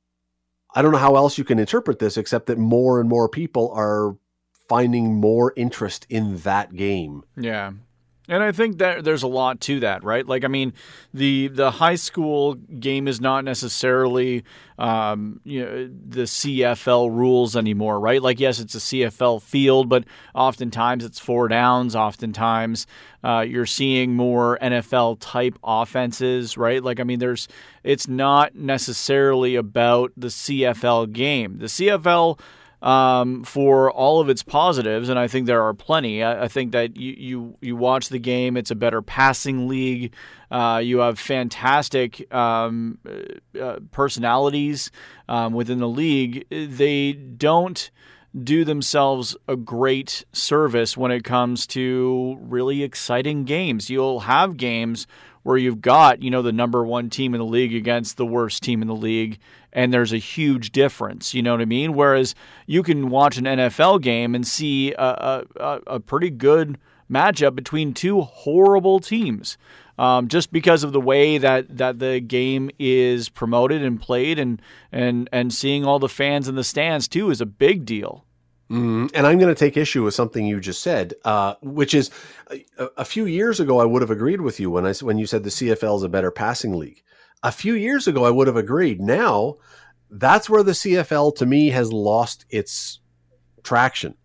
I don't know how else you can interpret this except that more and more people are finding more interest in that game. Yeah. And I think that there's a lot to that, right? Like, I mean, the the high school game is not necessarily um, you know, the C F L rules anymore, right? Like, yes, it's a C F L field, but oftentimes it's four downs. Oftentimes uh, you're seeing more N F L type offenses, right? Like, I mean, there's it's not necessarily about the C F L game. The C F L, Um, for all of its positives, and I think there are plenty. I, I think that you, you you watch the game; it's a better passing league. Uh, you have fantastic um, uh, personalities um, within the league. They don't do themselves a great service when it comes to really exciting games. You'll have games where you've got, you know, the number one team in the league against the worst team in the league, and there's a huge difference, you know what I mean? Whereas you can watch an N F L game and see a, a, a pretty good matchup between two horrible teams, um, just because of the way that, that the game is promoted and played, and, and, and seeing all the fans in the stands too is a big deal. Mm, and I'm going to take issue with something you just said, uh, which is a, a few years ago, I would have agreed with you when I when you said the C F L is a better passing league. A few years ago, I would have agreed. Now, that's where the C F L, to me, has lost its traction.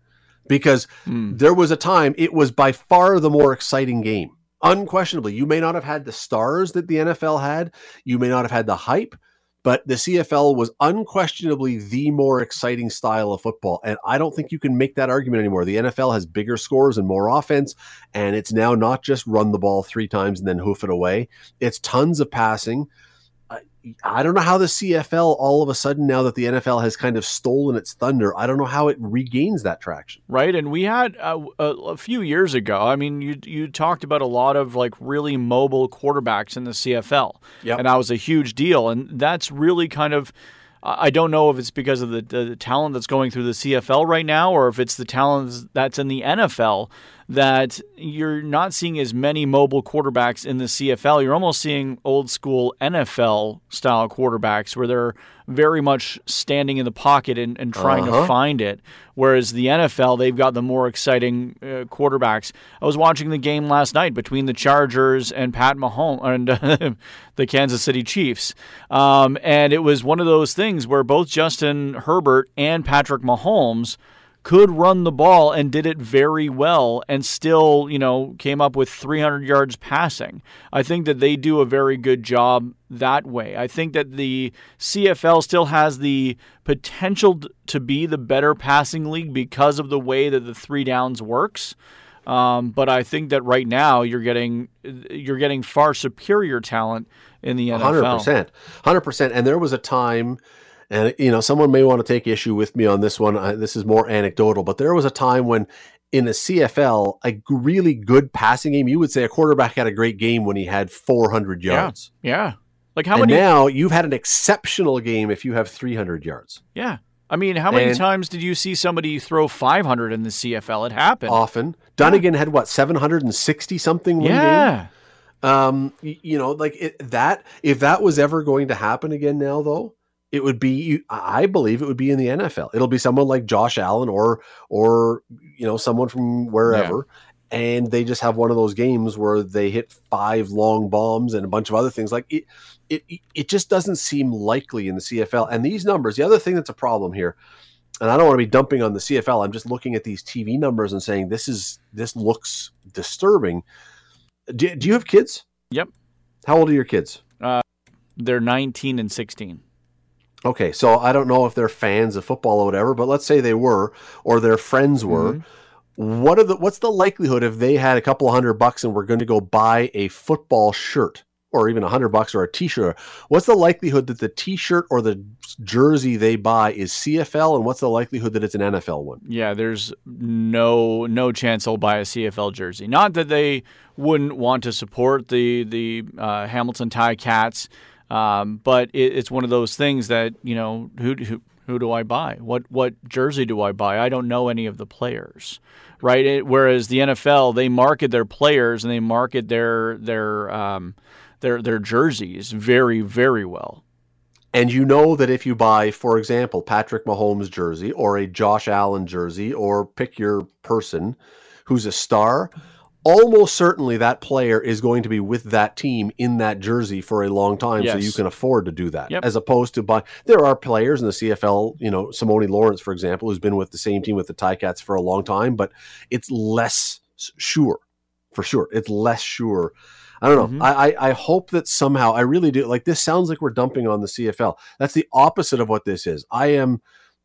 because Mm. there was a time it was by far the more exciting game. Unquestionably, you may not have had the stars that the N F L had. You may not have had the hype, but the C F L was unquestionably the more exciting style of football. And I don't think you can make that argument anymore. The N F L has bigger scores and more offense, and it's now not just run the ball three times and then hoof it away. It's tons of passing. I, I don't know how the C F L, all of a sudden, now that the N F L has kind of stolen its thunder, I don't know how it regains that traction. Right, and we had uh, a, a few years ago, I mean, you you talked about a lot of like really mobile quarterbacks in the C F L, Yep. and that was a huge deal, and that's really kind of, I don't know if it's because of the, the talent that's going through the C F L right now, or if it's the talent that's in the N F L, that you're not seeing as many mobile quarterbacks in the C F L. You're almost seeing old school N F L style quarterbacks where they're very much standing in the pocket and, and trying Uh-huh. to find it. Whereas the N F L, they've got the more exciting uh, quarterbacks. I was watching the game last night between the Chargers and Pat Mahomes and uh, the Kansas City Chiefs. Um, and it was one of those things where both Justin Herbert and Patrick Mahomes could run the ball and did it very well and still, you know, came up with three hundred yards passing. I think that they do a very good job that way. I think that the C F L still has the potential to be the better passing league because of the way that the three downs works. Um, but I think that right now you're getting you're getting far superior talent in the N F L. one hundred percent. one hundred percent. And there was a time, and you know, someone may want to take issue with me on this one. I, this is more anecdotal, but there was a time when in the C F L, a g- really good passing game, you would say a quarterback had a great game when he had four hundred yards. Yeah. Like how and many now you've had an exceptional game if you have three hundred yards. Yeah. I mean, how many And- times did you see somebody throw five hundred in the C F L? It happened. Often. Dunnigan had what, seven hundred sixty something one game? yeah. Um, y- you know, like it, that, if that was ever going to happen again now, though, it would be, you- I believe it would be in the N F L. It'll be someone like Josh Allen or, or, you know, someone from wherever. And they just have one of those games where they hit five long bombs and a bunch of other things. Like it, it, it just doesn't seem likely in the C F L. And these numbers, the other thing that's a problem here, and I don't want to be dumping on the C F L. I'm just looking at these T V numbers and saying, this is, this looks disturbing. Do, do you have kids? Yep. How old are your kids? They're nineteen and sixteen. Okay, so I don't know if they're fans of football or whatever, but let's say they were, or their friends were. Mhm. What are the? What's the likelihood if they had a couple of hundred bucks and were going to go buy a football shirt, or even a hundred bucks or a T-shirt? What's the likelihood that the T-shirt or the jersey they buy is C F L, and what's the likelihood that it's an N F L one? Yeah, there's no no chance they'll buy a C F L jersey. Not that they wouldn't want to support the the uh, Hamilton Tie Cats, um, but it, it's one of those things that, you know, who who who do I buy? What what jersey do I buy? I don't know any of the players, right? It, whereas the N F L, they market their players and they market their their um, their their jerseys very very well. And you know that if you buy, for example, Patrick Mahomes jersey or a Josh Allen jersey, or pick your person who's a star, almost certainly that player is going to be with that team in that jersey for a long time. So Yes. you can afford to do that. Yep. As opposed to buy, there are players in the C F L, you know, Simone Lawrence, for example, who's been with the same team with the Ticats for a long time, but it's less sure, for sure. It's less sure. I don't know. Mhm. I, I I hope that somehow, I really do. Like, this sounds like we're dumping on the C F L. That's the opposite of what this is. I am,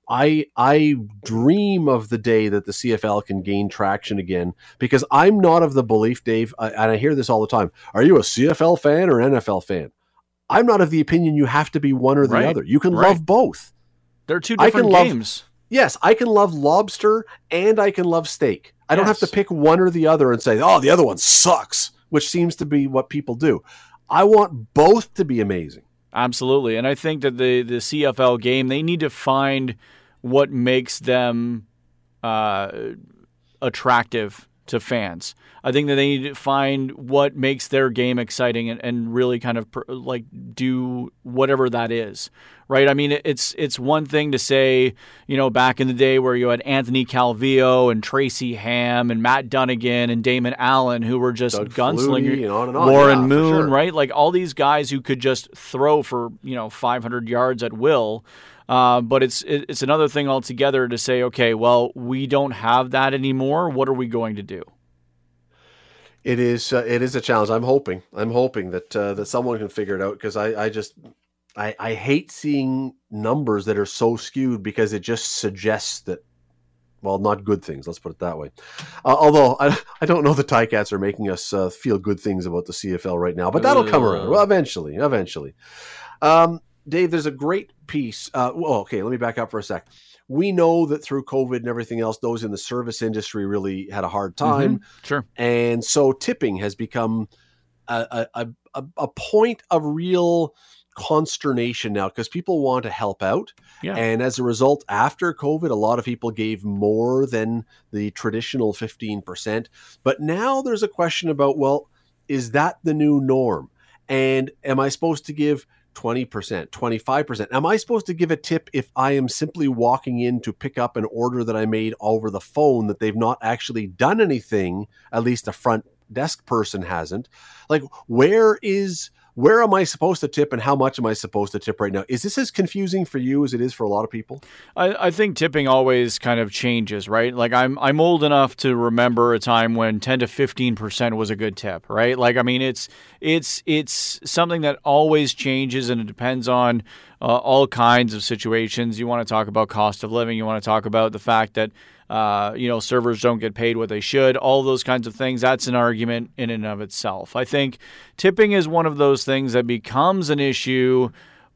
I I dream of the day that the C F L can gain traction again, because I'm not of the belief, Dave, I, and I hear this all the time. Are you a C F L fan or N F L fan? I'm not of the opinion you have to be one or the Right. other. You can Right. love both. They're two I can different love- games. Yes, I can love lobster and I can love steak. I don't have Yes. to pick one or the other and say, oh, the other one sucks, which seems to be what people do. I want both to be amazing. Absolutely. And I think that the, the C F L game, they need to find what makes them uh, attractive to fans. I think that they need to find what makes their game exciting and, and really kind of pr- like do whatever that is, right? I mean, it- it's it's one thing to say, you know, back in the day where you had Anthony Calvillo and Tracy Ham and Matt Dunnigan and Damon Allen, who were just Doug gunslingers, Flutie and on and on. Warren Yeah, for Moon, sure. right? Like all these guys who could just throw for, you know, five hundred yards at will. Uh, but it's it, it's another thing altogether to say, okay, well, we don't have that anymore. What are we going to do? It is uh, it is a challenge. I'm hoping I'm hoping that uh, that someone can figure it out, because I, I just I, I hate seeing numbers that are so skewed, because it just suggests that, well, not good things. Let's put it that way. Uh, although I I don't know the Ticats are making us uh, feel good things about the C F L right now, but that'll come around. Well, eventually, eventually. Um, Dave, there's a great piece. Uh, well, okay, let me back up for a sec. We know that through COVID and everything else, those in the service industry really had a hard time. Mm-hmm. Sure. And so tipping has become a, a, a, a point of real consternation now, because people want to help out. Yeah. And as a result, after COVID, a lot of people gave more than the traditional fifteen percent. But now there's a question about, well, is that the new norm? And am I supposed to give twenty percent, twenty-five percent? Am I supposed to give a tip if I am simply walking in to pick up an order that I made over the phone that they've not actually done anything, at least the front desk person hasn't? Like, where is, where am I supposed to tip, and how much am I supposed to tip right now? Is this as confusing for you as it is for a lot of people? I, I think tipping always kind of changes, right? Like I'm I'm old enough to remember a time when ten to fifteen percent was a good tip, right? Like, I mean, it's it's it's something that always changes, and it depends on uh, all kinds of situations. You want to talk about cost of living, you want to talk about the fact that Uh, you know, servers don't get paid what they should, all those kinds of things. That's an argument in and of itself. I think tipping is one of those things that becomes an issue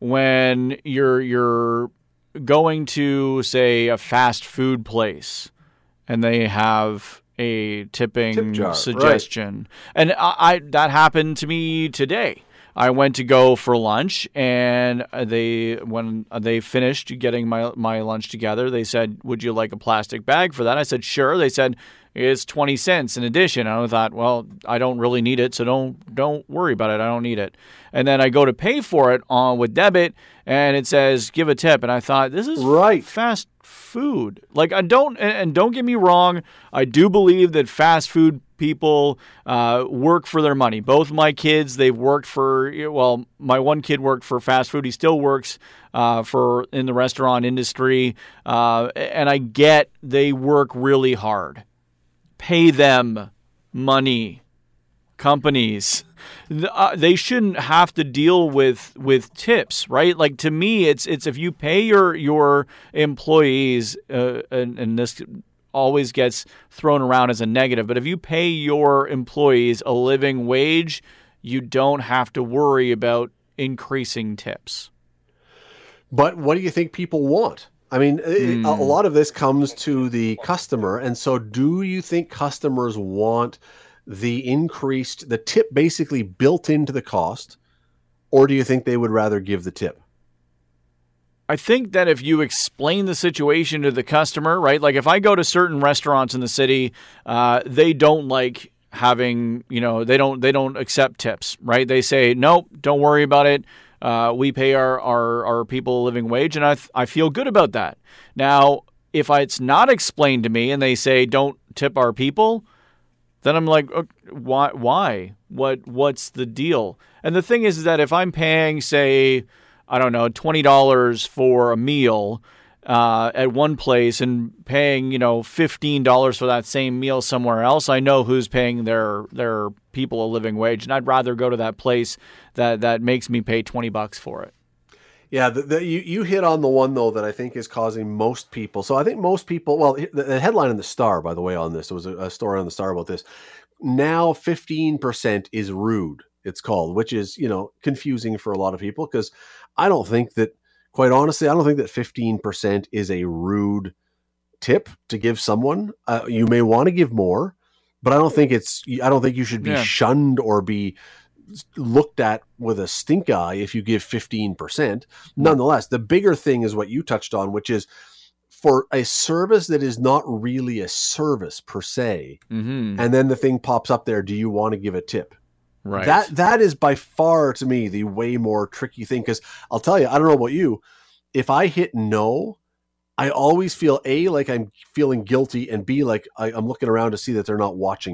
when you're you're going to, say, a fast food place and they have a tipping Tip jar, suggestion. Right. And I, I that happened to me today. I went to go for lunch, and they when they finished getting my my lunch together, they said, "Would you like a plastic bag for that?" I said, "Sure." They said, "It's twenty cents in addition." And I thought, well, I don't really need it, so don't don't worry about it. I don't need it. And then I go to pay for it on with debit, and it says, "Give a tip." And I thought, this is right. fast food. Like, I don't, and don't get me wrong, I do believe that fast food people uh, work for their money. Both my kids, they've worked for, well, my one kid worked for fast food. He still works uh, for in the restaurant industry. Uh, and I get they work really hard. Pay them money. Companies. Uh, they shouldn't have to deal with with tips, right? Like, to me, it's it's if you pay your your employees, uh, and, and this always gets thrown around as a negative, but if you pay your employees a living wage, you don't have to worry about increasing tips. But what do you think people want? I mean, mm. a, a lot of this comes to the customer, and so do you think customers want the increased, the tip basically built into the cost, or do you think they would rather give the tip? I think that if you explain the situation to the customer, right? Like, if I go to certain restaurants in the city, uh, they don't like having, you know, they don't they don't accept tips, right? They say, nope, don't worry about it. Uh, we pay our, our, our people a living wage, and I th- I feel good about that. Now, if it's not explained to me and they say, don't tip our people, then I'm like, okay, why? Why? What? What's the deal? And the thing is, is that if I'm paying, say, I don't know, twenty dollars for a meal uh, at one place and paying, you know, fifteen dollars for that same meal somewhere else, I know who's paying their their people a living wage, and I'd rather go to that place that that makes me pay twenty bucks for it. Yeah, the, the, you, you hit on the one, though, that I think is causing most people. So I think most people, well, the, the headline in the Star, by the way, on this, there was a, a story on the Star about this. Now fifteen percent is rude, it's called, which is, you know, confusing for a lot of people, because I don't think that, quite honestly, I don't think that fifteen percent is a rude tip to give someone. Uh, you may want to give more, but I don't think it's, I don't think you should be yeah. shunned or be looked at with a stink eye if you give fifteen percent. Nonetheless, the bigger thing is what you touched on, which is for a service that is not really a service per se. Mm-hmm. And then the thing pops up there. Do you want to give a tip? Right. That, that is by far to me the way more tricky thing. Cause I'll tell you, I don't know about you. If I hit no, I always feel A, like I'm feeling guilty, and B, like I, I'm looking around to see that they're not watching me.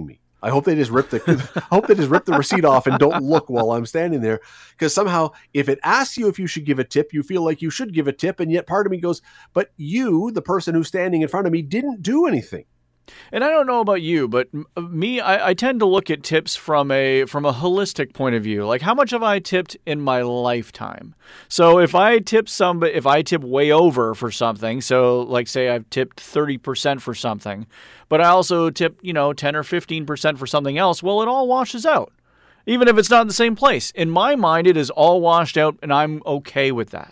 I hope they just rip the I hope they just rip the receipt off and don't look while I'm standing there. Because somehow, if it asks you if you should give a tip, you feel like you should give a tip, and yet part of me goes, "But you, the person who's standing in front of me, didn't do anything." And I don't know about you, but me, I, I tend to look at tips from a from a holistic point of view. Like, how much have I tipped in my lifetime? So if I tip somebody, if I tip way over for something, so like say I've tipped thirty percent for something, but I also tip, you know, ten or fifteen percent for something else, well, it all washes out. Even if it's not in the same place. In my mind, it is all washed out, and I'm okay with that.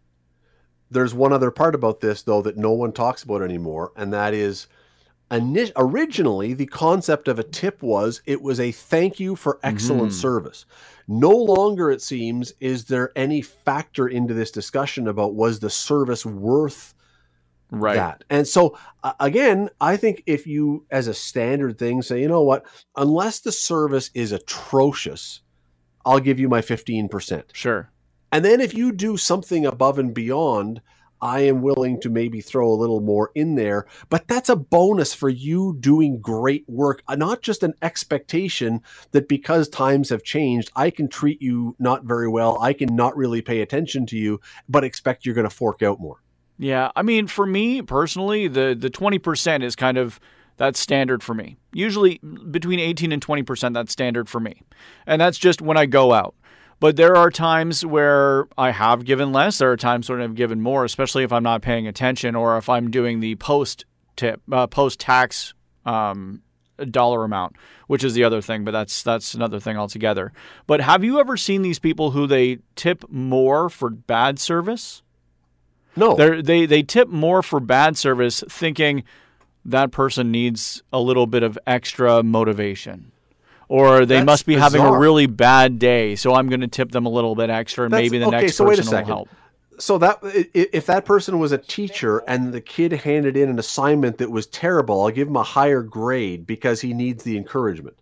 There's one other part about this, though, that no one talks about anymore, and that is, originally, the concept of a tip was it was a thank you for excellent mm-hmm. service. No longer, it seems, is there any factor into this discussion about was the service worth right. that. And so, uh, again, I think if you, as a standard thing, say, you know what, unless the service is atrocious, I'll give you my fifteen percent. Sure. And then if you do something above and beyond, I am willing to maybe throw a little more in there, but that's a bonus for you doing great work, not just an expectation that because times have changed, I can treat you not very well. I can not really pay attention to you, but expect you're going to fork out more. Yeah. I mean, for me personally, the, the twenty percent is kind of, that's standard for me. Usually between eighteen and twenty percent, that's standard for me. And that's just when I go out. But there are times where I have given less. There are times when I've given more, especially if I'm not paying attention or if I'm doing the post tip, uh, post tax um, dollar amount, which is the other thing. But that's that's another thing altogether. But have you ever seen these people who they tip more for bad service? No, They're, they they tip more for bad service, thinking that person needs a little bit of extra motivation. Or they That's must be bizarre. having a really bad day, so I'm going to tip them a little bit extra, and That's, maybe the okay, next so person wait a will second. help. So that if that person was a teacher and the kid handed in an assignment that was terrible, I'll give him a higher grade because he needs the encouragement,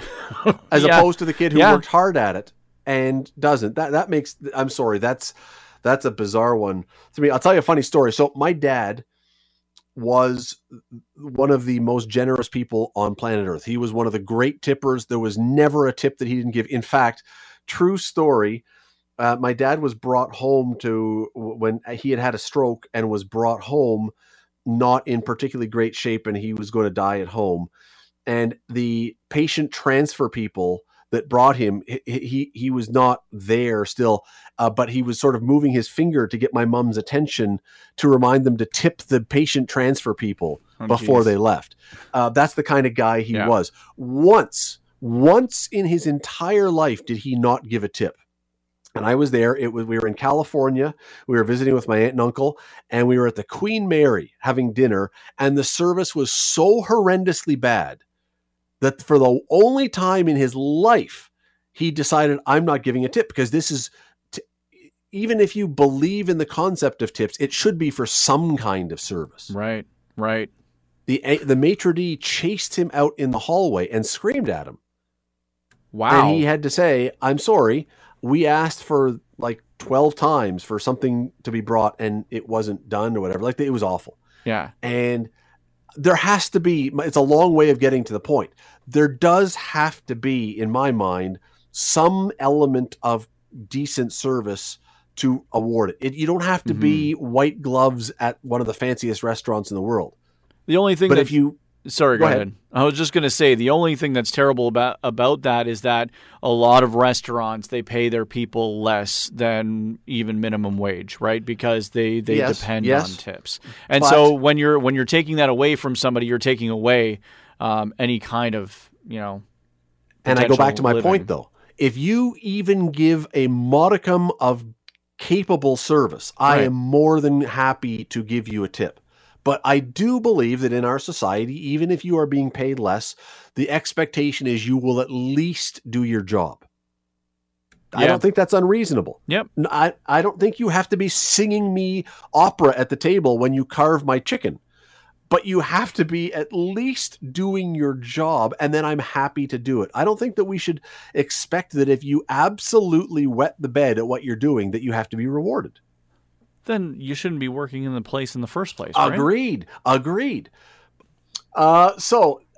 as yeah. opposed to the kid who yeah. worked hard at it and doesn't. That that makes. I'm sorry. That's that's a bizarre one to me. I'll tell you a funny story. So my dad was one of the most generous people on planet Earth. He was one of the great tippers. There was never a tip that he didn't give. In fact, true story, uh, my dad was brought home to when he had had a stroke and was brought home not in particularly great shape, and he was going to die at home. And the patient transfer people that brought him, he he, he was not there still, uh, but he was sort of moving his finger to get my mom's attention to remind them to tip the patient transfer people oh, before geez. they left. Uh, that's the kind of guy he yeah. was. Once, once in his entire life did he not give a tip. And I was there. It was we were in California. We were visiting with my aunt and uncle, and we were at the Queen Mary having dinner, and the service was so horrendously bad that for the only time in his life, he decided, I'm not giving a tip because this is, t- even if you believe in the concept of tips, it should be for some kind of service. Right, right. The the maitre d' chased him out in the hallway and screamed at him. Wow. And he had to say, I'm sorry, we asked for like twelve times for something to be brought and it wasn't done or whatever. Like, it was awful. Yeah. And there has to be, it's a long way of getting to the point. There does have to be, in my mind, some element of decent service to award it. it you don't have to mm-hmm. be white gloves at one of the fanciest restaurants in the world. The only thing but that if you, sorry, go, go ahead. ahead. I was just going to say, the only thing that's terrible about, about that is that a lot of restaurants, they pay their people less than even minimum wage, right? Because they, they yes, depend yes. on tips. And but, so when you're when you're taking that away from somebody, you're taking away um, any kind of, you know, and I go back to my living. point, though. If you even give a modicum of capable service, right. I am more than happy to give you a tip. But I do believe that in our society, even if you are being paid less, the expectation is you will at least do your job. Yeah. I don't think that's unreasonable. Yep. I, I don't think you have to be singing me opera at the table when you carve my chicken. But you have to be at least doing your job, and then I'm happy to do it. I don't think that we should expect that if you absolutely wet the bed at what you're doing, that you have to be rewarded. Then you shouldn't be working in the place in the first place, right? Agreed. Agreed. Uh, so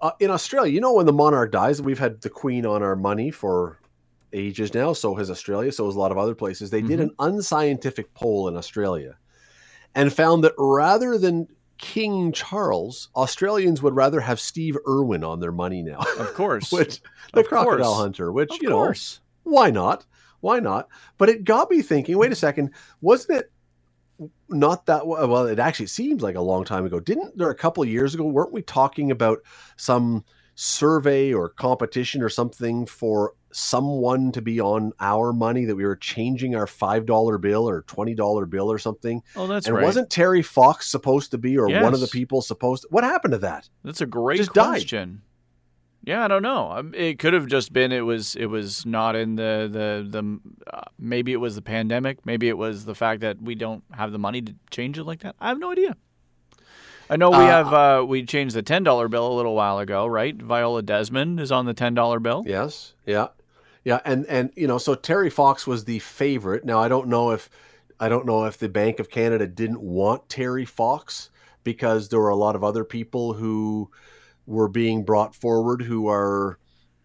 uh, in Australia, you know, when the monarch dies, we've had the Queen on our money for ages now. So has Australia. So has a lot of other places. They mm-hmm. did an unscientific poll in Australia and found that rather than King Charles, Australians would rather have Steve Irwin on their money now. Of course. which the of crocodile course. hunter, which, of you know, course. why not? Why not? But it got me thinking, wait a second, wasn't it not that well? It actually seems like a long time ago. Didn't there a couple of years ago, weren't we talking about some survey or competition or something for someone to be on our money, that we were changing our five dollar bill or twenty dollar bill or something? Oh, that's and right. Wasn't Terry Fox supposed to be, or yes. one of the people supposed to? What happened to that? That's a great Just question. Died. Yeah, I don't know. It could have just been it was it was not in the the the uh, maybe it was the pandemic. Maybe it was the fact that we don't have the money to change it like that. I have no idea. I know we uh, have uh, we changed the ten dollar bill a little while ago, right? Viola Desmond is on the ten dollar bill. Yes, yeah, yeah, and and you know, so Terry Fox was the favorite. Now I don't know if I don't know if the Bank of Canada didn't want Terry Fox because there were a lot of other people who were being brought forward who are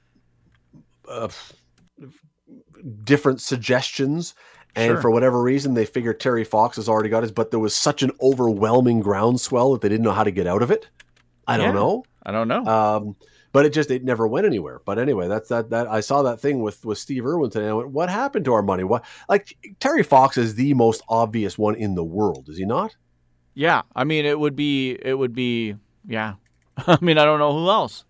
uh, different suggestions. And sure. for whatever reason, they figured Terry Fox has already got his, but there was such an overwhelming groundswell that they didn't know how to get out of it. I don't yeah, know. I don't know. Um, but it just, it never went anywhere. But anyway, that's that, that I saw that thing with, with Steve Irwin today. And I went, what happened to our money? What, like Terry Fox is the most obvious one in the world. Is he not? Yeah. I mean, it would be, it would be, yeah. I mean, I don't know who else.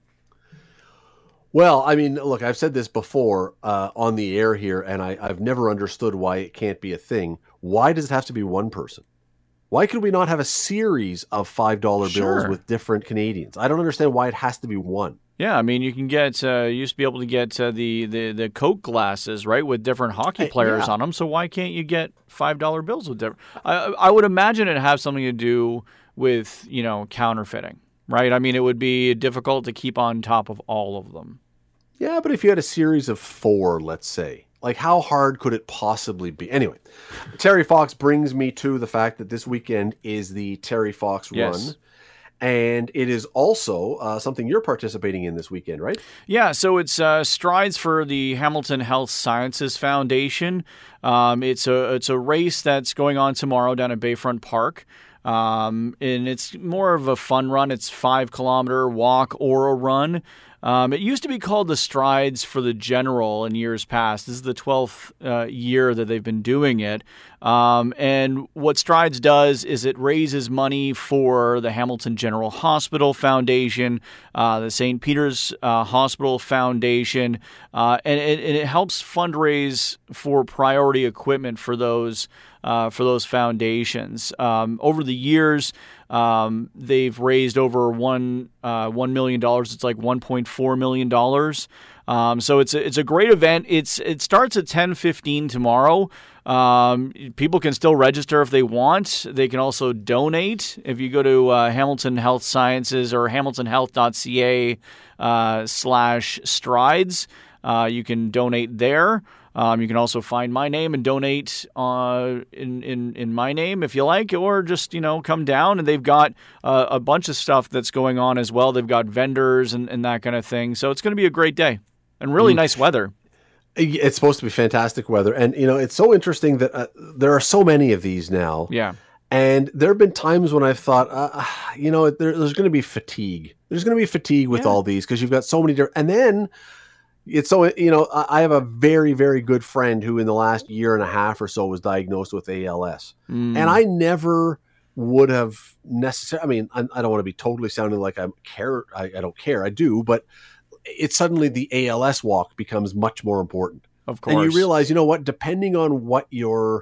Well, I mean, look, I've said this before uh, on the air here, and I, I've never understood why it can't be a thing. Why does it have to be one person? Why could we not have a series of five dollar sure. bills with different Canadians? I don't understand why it has to be one. Yeah, I mean, you can get, uh, you used to be able to get uh, the, the, the Coke glasses, right, with different hockey players yeah. on them. So why can't you get five dollar bills with different? I, I would imagine it has something to do with, you know, counterfeiting. Right? I mean, it would be difficult to keep on top of all of them. Yeah, but if you had a series of four, let's say, like how hard could it possibly be? Anyway, Terry Fox brings me to the fact that this weekend is the Terry Fox yes. Run. And it is also uh, something you're participating in this weekend, right? Yeah, so it's uh, Strides for the Hamilton Health Sciences Foundation. Um, it's a it's a race that's going on tomorrow down at Bayfront Park. Um, and it's more of a fun run. It's five kilometer walk or a run. Um, it used to be called the Strides for the General in years past. This is the twelfth uh, year that they've been doing it. Um, and what Strides does is it raises money for the Hamilton General Hospital Foundation, uh, the Saint Peter's uh, Hospital Foundation, uh, and, it, and it helps fundraise for priority equipment for those uh, for those foundations. Um, over the years, Um, they've raised over one uh, one million dollars. It's like one point four million dollars. Um, so it's a, it's a great event. It's it starts at ten fifteen tomorrow. Um, people can still register if they want. They can also donate if you go to uh, Hamilton Health Sciences or hamilton health dot c a uh, slash strides. Uh, you can donate there. Um, you can also find my name and donate uh, in, in in my name if you like, or just, you know, come down. And they've got uh, a bunch of stuff that's going on as well. They've got vendors and, and that kind of thing. So it's going to be a great day and really mm. nice weather. It's supposed to be fantastic weather. And, you know, it's so interesting that uh, there are so many of these now. Yeah. And there have been times when I've thought, uh, you know, there, there's going to be fatigue. There's going to be fatigue with yeah. all these because you've got so many different. And then it's so, you know, I have a very, very good friend who in the last year and a half or so was diagnosed with A L S. Mm. And I never would have necessarily, I mean, I, I don't want to be totally sounding like I care. I, I don't care. I do. But it's suddenly the A L S walk becomes much more important. Of course. And you realize, you know what, depending on what your,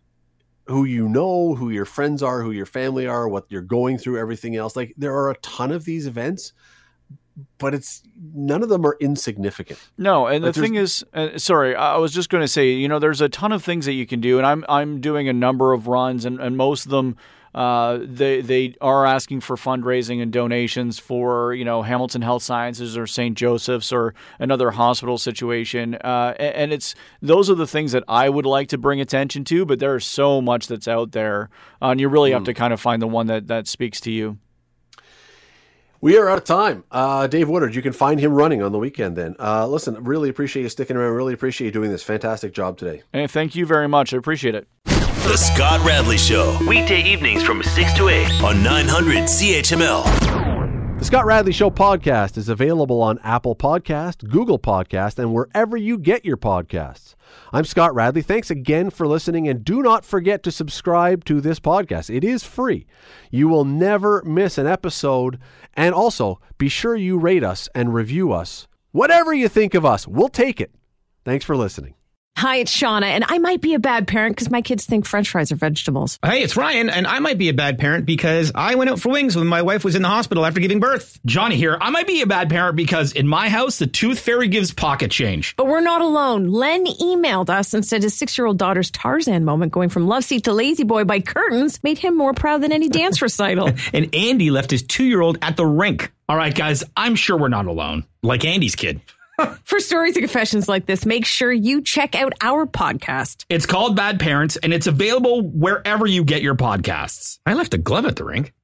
who you know, who your friends are, who your family are, what you're going through, everything else, like there are a ton of these events, but it's none of them are insignificant. No, and like the thing is, uh, sorry, I was just going to say, you know, there's a ton of things that you can do, and I'm I'm doing a number of runs, and, and most of them, uh, they they are asking for fundraising and donations for, you know, Hamilton Health Sciences or Saint Joseph's or another hospital situation, uh, and, and it's those are the things that I would like to bring attention to, but there's so much that's out there, uh, and you really mm. have to kind of find the one that that speaks to you. We are out of time. Uh, Dave Woodard, you can find him running on the weekend then. Uh, listen, really appreciate you sticking around. Really appreciate you doing this fantastic job today. Hey, thank you very much. I appreciate it. The Scott Radley Show. Weekday evenings from six to eight on nine hundred C H M L. The Scott Radley Show podcast is available on Apple Podcast, Google Podcast, and wherever you get your podcasts. I'm Scott Radley. Thanks again for listening, and do not forget to subscribe to this podcast. It is free. You will never miss an episode, and also be sure you rate us and review us. Whatever you think of us, we'll take it. Thanks for listening. Hi, it's Shauna, and I might be a bad parent because my kids think French fries are vegetables. Hey, it's Ryan, and I might be a bad parent because I went out for wings when my wife was in the hospital after giving birth. Johnny here. I might be a bad parent because in my house, the tooth fairy gives pocket change. But we're not alone. Len emailed us and said his six-year-old daughter's Tarzan moment going from love seat to lazy boy by curtains made him more proud than any dance recital. And Andy left his two-year-old at the rink. All right, guys, I'm sure we're not alone. Like Andy's kid. For stories and confessions like this, make sure you check out our podcast. It's called Bad Parents, and it's available wherever you get your podcasts. I left a glove at the rink.